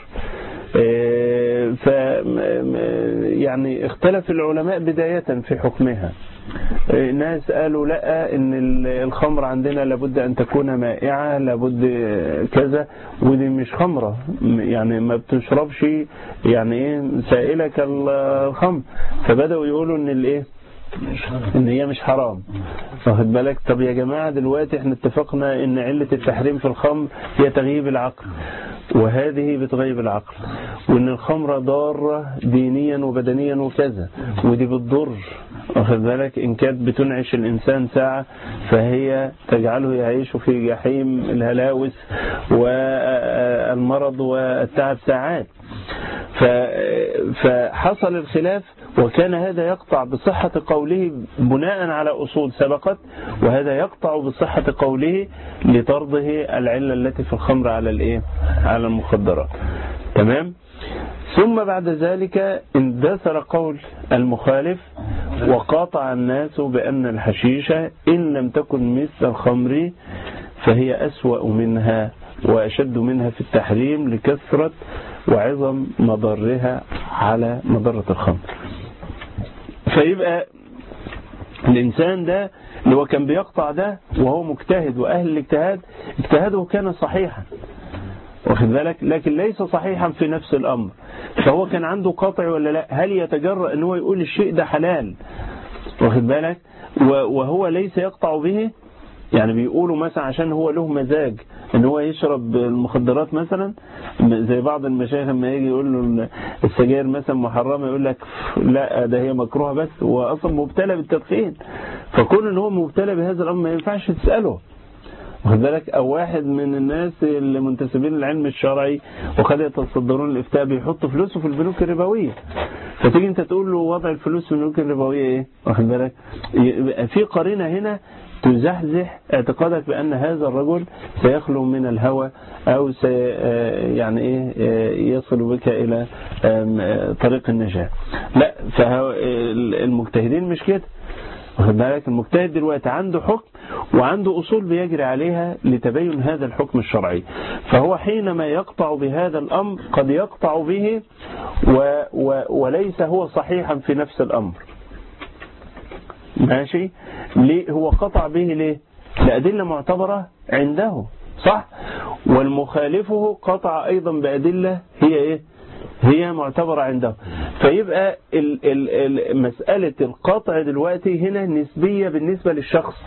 ف يعني اختلف العلماء بداية في حكمها. ناس قالوا لا، ان الخمر عندنا لابد ان تكون مائعة، لابد كذا، ودي مش خمرة، يعني ما بتشربش يعني ايه سائلة كالخمر. فبدأوا يقولوا ان الايه ان هي مش حرام، واخد بالك؟ طب يا جماعة دلوقتي احنا اتفقنا ان علة التحريم في الخمر هي تغييب العقل، وهذه بتغيب العقل، وان الخمرة ضارة دينيا وبدنيا وكذا، ودي بتضر، واخد بالك؟ ان كانت بتنعش الانسان ساعة فهي تجعله يعيش في جحيم الهلاوس والمرض والتعب ساعات. فحصل الخلاف، وكان هذا يقطع بصحة قوله بناء على أصول سبقت، وهذا يقطع بصحة قوله لطرده العلة التي في الخمر على الايه على المخدرات. تمام. ثم بعد ذلك اندثر قول المخالف وقاطع الناس بأن الحشيشة إن لم تكن مثل الخمر فهي أسوأ منها وأشد منها في التحريم لكثرة وعظم مضرها على مضرة الخمر. فيبقى الإنسان ده اللي هو كان بيقطع ده وهو مجتهد، وأهل الاجتهاد اجتهاده كان صحيحا، واخد بالك، لكن ليس صحيحا في نفس الأمر. فهو كان عنده قطع ولا لا؟ هل يتجرأ ان هو يقول الشيء ده حلال، واخد بالك، وهو ليس يقطع به؟ يعني بيقولوا مثلا عشان هو له مزاج ان هو يشرب المخدرات مثلا، زي بعض المشايخ لما يجي يقول له السجاير مثلا محرمه يقول لك لا ده هي مكروهه، بس هو اصلا مبتلى بالتدخين. فكون ان هو مبتلى بهذا الامر ما ينفعش تساله، واخد بالك؟ او واحد من الناس اللي منتسبين للعلم الشرعي وقد يتصدرون الافتاء بيحطوا فلوسه في البنوك الربويه، فتيجي انت تقول له وضع الفلوس في البنوك الربويه ايه، واخد بالك؟ في قرينه هنا تزحزح اعتقادك بأن هذا الرجل سيخلو من الهوى أو سي يعني إيه يصل بك إلى طريق النجاة. لا، فالمجتهدين مش كده، واخد بالك؟ المجتهد دلوقتي عنده حكم وعنده أصول بيجري عليها لتبين هذا الحكم الشرعي، فهو حينما يقطع بهذا الأمر قد يقطع به و و وليس هو صحيحا في نفس الأمر. ماشي؟ ليه هو قطع به؟ ليه؟ لأدلة معتبرة عنده، صح؟ والمخالفه قطع أيضا بأدلة هي إيه؟ هي معتبرة عنده. فيبقى ال ال ال مسألة القطع دلوقتي هنا نسبية بالنسبة للشخص،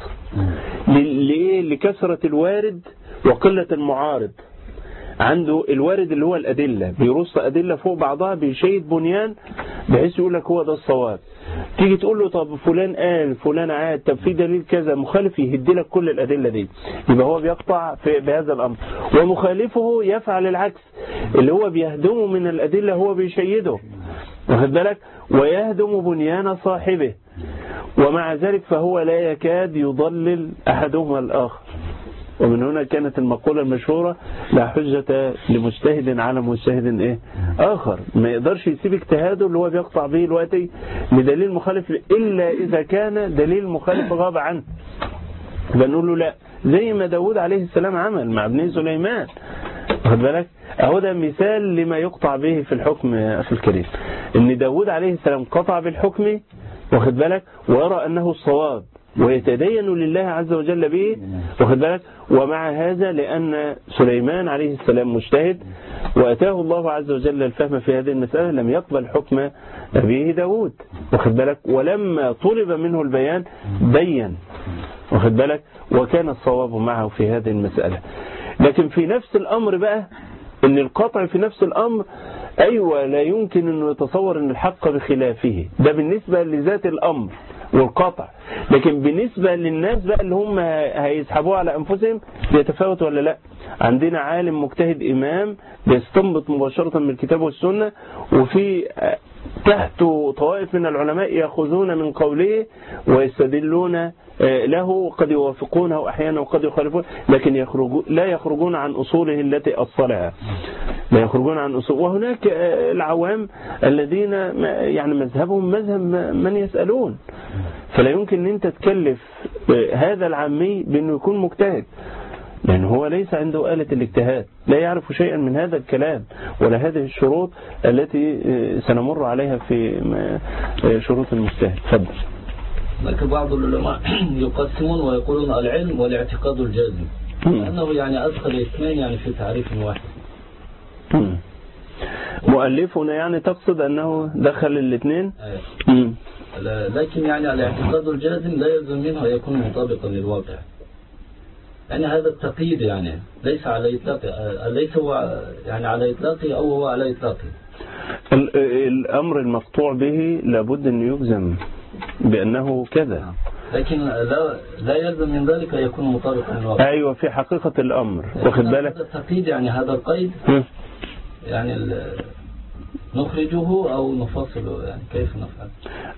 لإيه؟ لكثرة الوارد وقلة المعارض. عنده الوارد اللي هو الأدلة، بيرص أدلة فوق بعضها بيشيد بنيان بحيث يقول لك هو ده الصواب. تيجي تقول له طب فلان قال فلان عاد، طب في دليل كذا مخالف، يهد لك كل الأدلة دي، يبقى هو بيقطع في بهذا الأمر. ومخالفه يفعل العكس، اللي هو بيهدمه من الأدلة هو بيشيده، واخد بالك؟ ويهدم بنيان صاحبه، ومع ذلك فهو لا يكاد يضلل أحدهما الآخر. ومن هنا كانت المقولة المشهورة لا حجة لمجتهد على مجتهد ايه آخر. ما يقدرش يسيب اجتهاده اللي هو بيقطع به الوقتي لدليل مخالف إلا إذا كان دليل مخالف غاب عنه. بنقول له لا، زي ما داود عليه السلام عمل مع ابن سليمان، واخد بالك؟ اهو ده مثال لما يقطع به في الحكم أخي الكريم، ان داود عليه السلام قطع بالحكم، واخد بالك؟ ويرى أنه الصواب ويتدين لله عز وجل به، واخد بالك؟ ومع هذا لأن سليمان عليه السلام مجتهد وأتاه الله عز وجل الفهم في هذه المسألة لم يقبل حكم أبيه داود، واخد بالك؟ ولما طلب منه البيان بين، واخد بالك؟ وكان الصواب معه في هذه المسألة. لكن في نفس الأمر بقى ان القطع في نفس الأمر أيوة لا يمكن أنه يتصور أن الحق بخلافه، ده بالنسبة لذات الأمر والقطع. لكن بالنسبة للناس بقى اللي هم هيسحبوه على أنفسهم بيتفاوت ولا لا؟ عندنا عالم مجتهد إمام بيستنبط مباشرة من الكتاب والسنة، وفي تحته طوائف من العلماء يأخذون من قوله ويستدلون له، قد يوافقونه أحيانا وقد يخالفون، لكن يخرجون لا يخرجون عن أصوله التي أصلها، لا يخرجون عن أصول. وهناك العوام الذين يعني مذهبهم مذهب من يسألون، فلا يمكن أن أنت تكلف هذا العامي بأنه يكون مجتهد، لأن هو ليس عنده آلة الاجتهاد، لا يعرف شيئا من هذا الكلام ولا هذه الشروط التي سنمر عليها في شروط المجتهد. تفضل. لكن بعض العلماء يقسمون ويقولون العلم والاعتقاد الجازم، لأنه يعني أدخل اثنين يعني في تعريف واحد. مؤلفنا يعني تقصد أنه دخل الاثنين؟ أيوة. لكن يعني الاعتقاد الجازم لا يلزم منه أن يكون مطابقا للواقع، يعني هذا التقييد يعني ليس على إطلاقه، ليس هو يعني على إطلاقه أو هو على إطلاقه. الأمر المقطوع به لابد أن يجزم بأنه كذا، لكن لا لا يلزم من ذلك أن يكون مطابقا للواقع. أيوة في حقيقة الأمر، واخد بالك؟ هذا التقييد يعني هذا القيد يعني نخرجه أو نفصله، يعني كيف نفعل؟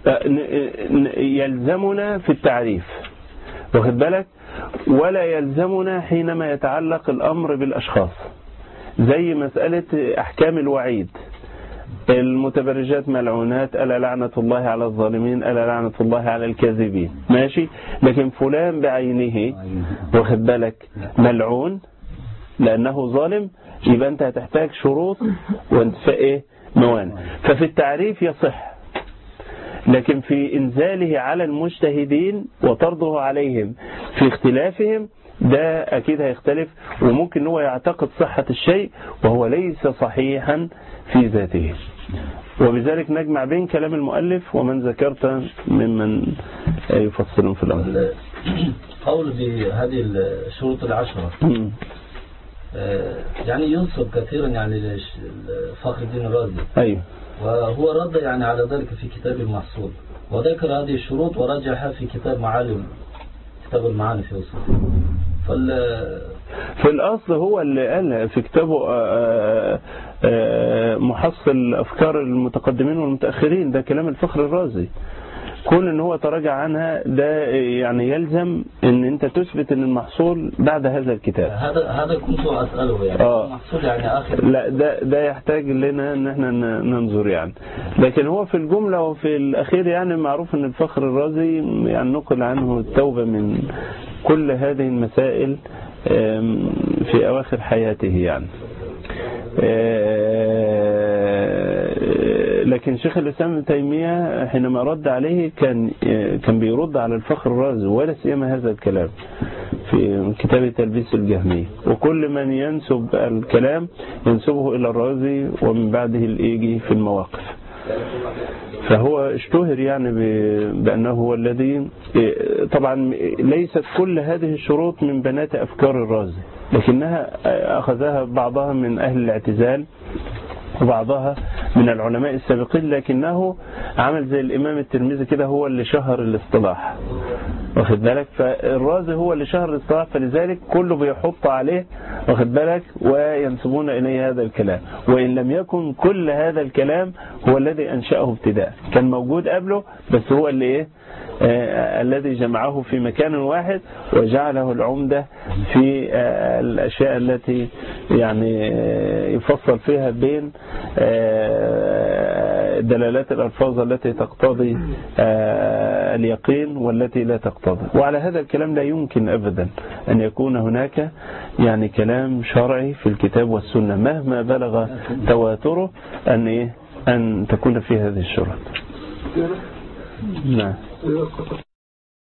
يلزمنا في التعريف، واخد بالك؟ ولا يلزمنا حينما يتعلق الأمر بالأشخاص، زي مسألة أحكام الوعيد، المتبرجات ملعونات، ألا لعنة الله على الظالمين، ألا لعنة الله على الكاذبين، ماشي؟ لكن فلان بعينه، واخد بالك، ملعون لأنه ظالم، يبقى أنت هتحتاج شروط وانتفاء إيه؟ موانع. ففي التعريف يصح، لكن في إنزاله على المجتهدين وطرده عليهم في اختلافهم ده أكيد هيختلف، وممكن هو يعتقد صحة الشيء وهو ليس صحيحا في ذاته. وبذلك نجمع بين كلام المؤلف ومن ذكرت ممن يفصلون في الأمر. قول بهذه الشروط العشرة يعني ينصب كثيرا يعني فخر الدين الرازي. أيوه. وهو رد يعني على ذلك في كتاب المحصول، وذكر هذه الشروط ورجحها في كتاب معالم كتاب المعاني في أصول. فال في الأصل هو اللي قال في كتابه محصل أفكار المتقدمين والمتأخرين، ده كلام الفخر الرازي. كون ان هو تراجع عنها ده يعني يلزم ان انت تثبت ان المحصول بعد هذا الكتاب. هذا هذا كنت اساله يعني آه. المحصول يعني اخر. لا ده ده يحتاج لنا ان احنا ننظر يعني، لكن هو في الجمله وفي الاخير يعني معروف ان الفخر الرازي يعني نقل عنه التوبه من كل هذه المسائل في اواخر حياته يعني. لكن شيخ الإسلام ابن تيمية حينما رد عليه كان كان بيرد على الفخر الرازي ولا سيما هذا الكلام في كتاب تلبيس الجهمية، وكل من ينسب الكلام ينسبه إلى الرازي ومن بعده الإيجي في المواقف. فهو اشتهر يعني بأنه هو الذي طبعا ليست كل هذه الشروط من بنات أفكار الرازي، لكنها أخذها بعضها من أهل الاعتزال وبعضها من العلماء السابقين، لكنه عمل زي الإمام الترمذي كده هو اللي شهر الاصطلاح، واخد بالك؟ فالرازي هو اللي شهر الاصطلاح، فلذلك كله بيحط عليه، واخد بالك؟ وينسبون إليه هذا الكلام، وإن لم يكن كل هذا الكلام هو الذي أنشأه ابتداء، كان موجود قبله بس هو اللي إيه آه الذي جمعه في مكان واحد وجعله العمدة في آه الأشياء التي يعني آه يفصل فيها بين آه دلالات الألفاظ التي تقتضي آه اليقين والتي لا تقتضي. وعلى هذا الكلام لا يمكن أبدا أن يكون هناك يعني كلام شرعي في الكتاب والسنة مهما بلغ تواتره أن إيه أن تكون في هذه الشروط. نعم.